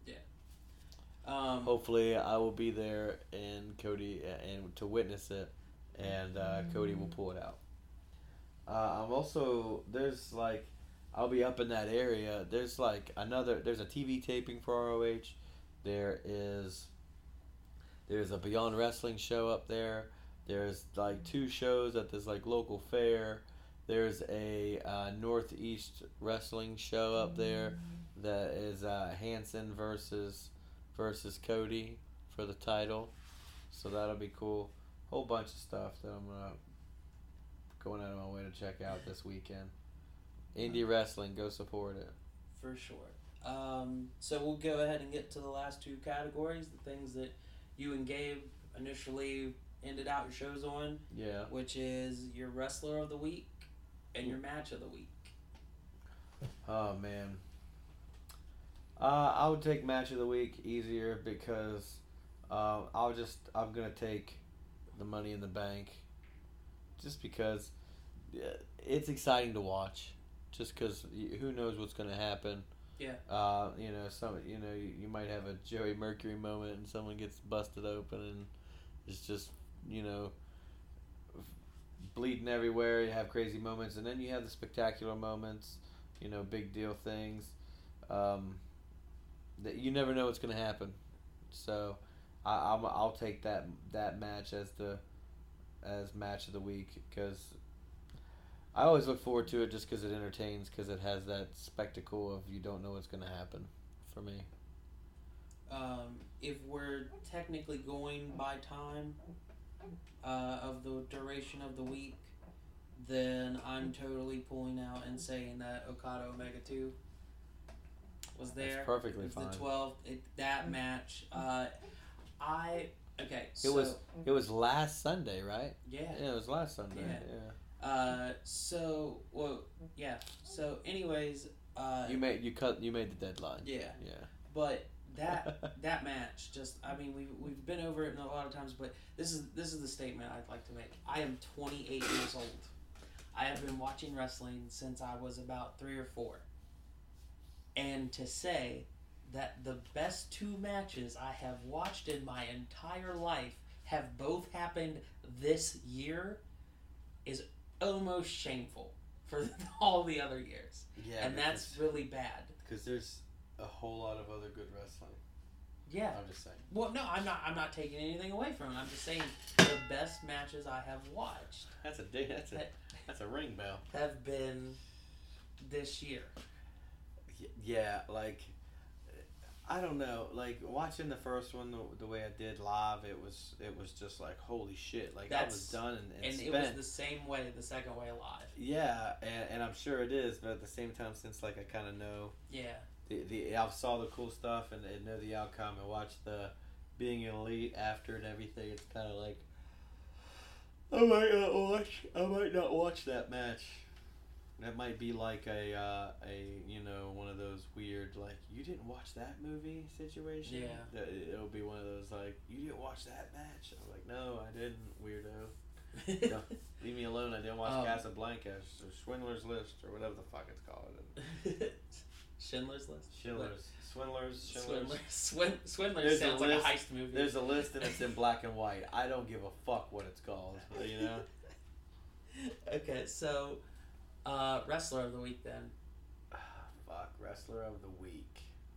Um, Hopefully, I will be there and Cody and to witness it, and uh, Cody will pull it out. Uh, I'm also there's like I'll be up in that area. There's like another there's a T V taping for R O H. There is there's a Beyond Wrestling show up there. There's like two shows at this like local fair. There's a uh, Northeast Wrestling show up there that is uh, Hanson versus. versus Cody for the title, so that'll be cool. Whole bunch of stuff that I'm gonna going out of my way to check out this weekend. Indie wrestling, go support it. For sure. Um, so we'll go ahead and get to the last two categories, the things that you and Gabe initially ended out your shows on. Yeah. Which is your wrestler of the week and your match of the week. Oh man. Uh, I would take match of the week easier because uh, I'll just I'm gonna take the Money in the Bank, just because it's exciting to watch. Just because who knows what's gonna happen. Yeah. Uh, you know, some you know you, you might have a Joey Mercury moment and someone gets busted open and it's just you know bleeding everywhere. You have crazy moments, and then you have the spectacular moments. You know, big deal things. Um, that you never know what's gonna happen. So, I, I'm I'll take that that match as the as match of the week because I always look forward to it just because it entertains because it has that spectacle of you don't know what's gonna happen for me. Um, if we're technically going by time uh, of the duration of the week, then I'm totally pulling out and saying that Okada Omega two was there. That's perfectly It's fine. the twelfth. It, that match, uh, I okay. It So, was it was last Sunday, right? yeah. Yeah, it was last Sunday. Yeah. Yeah. Uh, so well, yeah. So, anyways, uh, You made you cut you made the deadline. yeah. Yeah. But that that match, just I mean, we we've been over it a lot of times, but this is this is the statement I'd like to make. I am twenty-eight years old. I have been watching wrestling since I was about three or four. And to say that the best two matches I have watched in my entire life have both happened this year is almost shameful for all the other years. Yeah. And that's really bad. because there's a whole lot of other good wrestling. Yeah. I'm just saying. Well, no, I'm not. I'm not taking anything away from it. I'm just saying the best matches I have watched That's a di- that's a That- that's a ring bell. have been this year. Y- Yeah, like I don't know, like watching the first one the, the way I did live, it was it was just like holy shit, like I was That's- done and, and, And spent. it was the same way the second way live. Yeah, and, and I'm sure it is, but at the same time, since like I kind of know Yeah. the the I saw the cool stuff and, and know the outcome and watched the being an elite after and everything, it's kind of like I might not watch. I might not watch that match. That might be like a uh, a you know one of those weird like you didn't watch that movie situation. Yeah. That it'll be one of those like you didn't watch that match. I'm like no, I didn't, weirdo. No, leave me alone. I didn't watch Um, Casablanca or Swindler's List or whatever the fuck it's called. Schindler's List. Schindler's, Swindler's, Schindler's. Swindler. Swin- Swindler There's a sounds like a list- heist movie. There's a list and it's in black and white. I don't give a fuck what it's called. You know. Okay, so uh, wrestler of the week then. Fuck, wrestler of the week.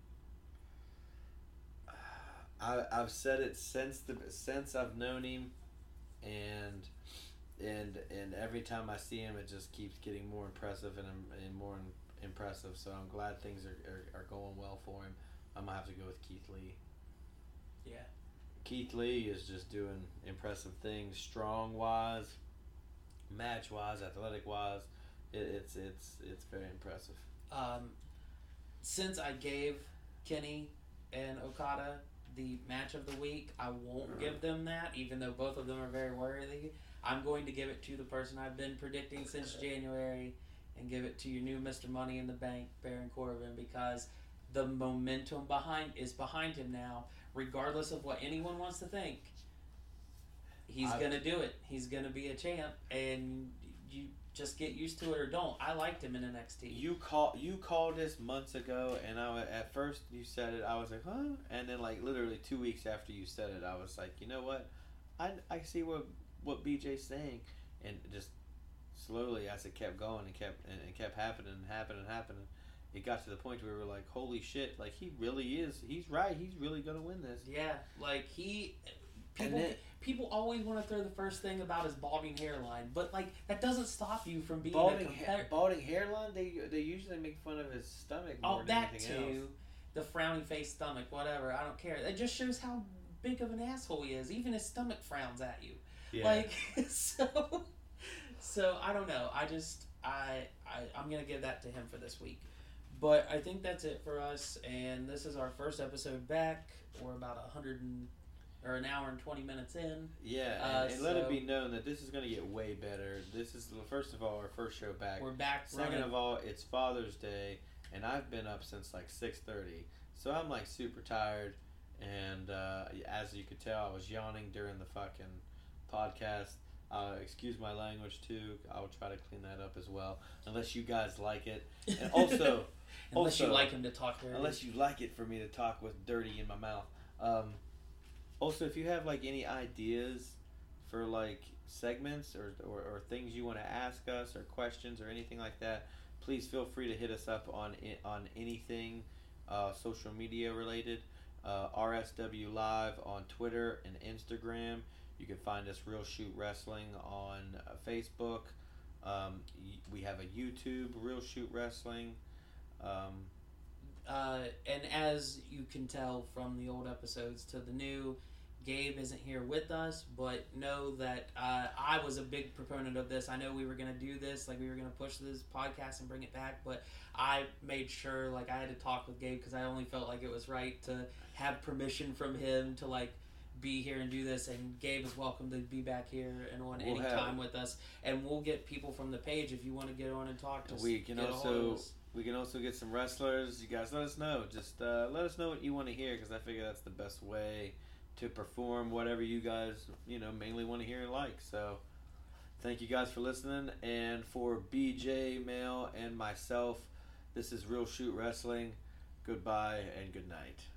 I I've said it since the since I've known him, and and and every time I see him, it just keeps getting more impressive and and more in, impressive. So I'm glad things are, are are going well for him. I'm gonna have to go with Keith Lee. Yeah. Keith Lee is just doing impressive things, strong wise, match wise, athletic wise. It, it's it's it's very impressive. Um, since I gave Kenny and Okada the match of the week, I won't give them that, even though both of them are very worthy. I'm going to give it to the person I've been predicting since January and give it to your new Mister Money in the Bank, Baron Corbin, because the momentum behind is behind him now, regardless of what anyone wants to think. He's I- gonna do it. He's gonna be a champ, and you just get used to it or don't. I liked him in N X T. You call you called this months ago, and I wa- at first you said it, I was like, huh, and then like literally two weeks after you said it, I was like, you know what, I, I see what what B J's saying, and just slowly as it kept going and kept and it kept happening and happening and happening, it got to the point where we were like, holy shit, like he really is, he's right, he's really gonna win this. Yeah, like he, And people, then- people always want to throw the first thing about his balding hairline, but like that doesn't stop you from being a Balding, ha- competitor. balding hairline, they they usually make fun of his stomach more Oh, than that anything too, else. the frowny face stomach, whatever. I don't care. It just shows how big of an asshole he is. Even his stomach frowns at you. Yeah. Like so, so I don't know. I just I, I I'm gonna give that to him for this week. But I think that's it for us, and this is our first episode back. We're about a hundred and or an hour and twenty minutes in. Yeah, Uh, and, and let it so- be known that this is going to get way better. This is, first of all, our first show back. We're back Second running. of all, it's Father's Day, and I've been up since like six thirty. So I'm like super tired, and uh, as you could tell, I was yawning during the fucking podcast. Uh, excuse my language too. I'll try to clean that up as well, unless you guys like it. And also, Unless also, you like him to talk dirty. unless you like it for me to talk with dirty in my mouth. Um, also, if you have like any ideas for like segments or, or, or things you want to ask us or questions or anything like that, please feel free to hit us up on i- on anything uh, social media related. Uh, R S W Live on Twitter and Instagram. You can find us Real Shoot Wrestling on uh, Facebook. Um, y- we have a YouTube, Real Shoot Wrestling. Um, Uh, and as you can tell from the old episodes to the new, Gabe isn't here with us, but know that uh, I was a big proponent of this. I know we were going to do this, like we were going to push this podcast and bring it back, but I made sure, like I had to talk with Gabe because I only felt like it was right to have permission from him to like be here and do this, and Gabe is welcome to be back here and on We'll any have- time with us, and we'll get people from the page if you want to get on and talk to us. we can get a hold also of us. we can also get some wrestlers. You guys let us know. Just uh, let us know what you want to hear, because I figure that's the best way to perform whatever you guys, you know, mainly want to hear and like. So thank you guys for listening, and for B J, Mail, and myself, this is Real Shoot Wrestling. Goodbye and good night.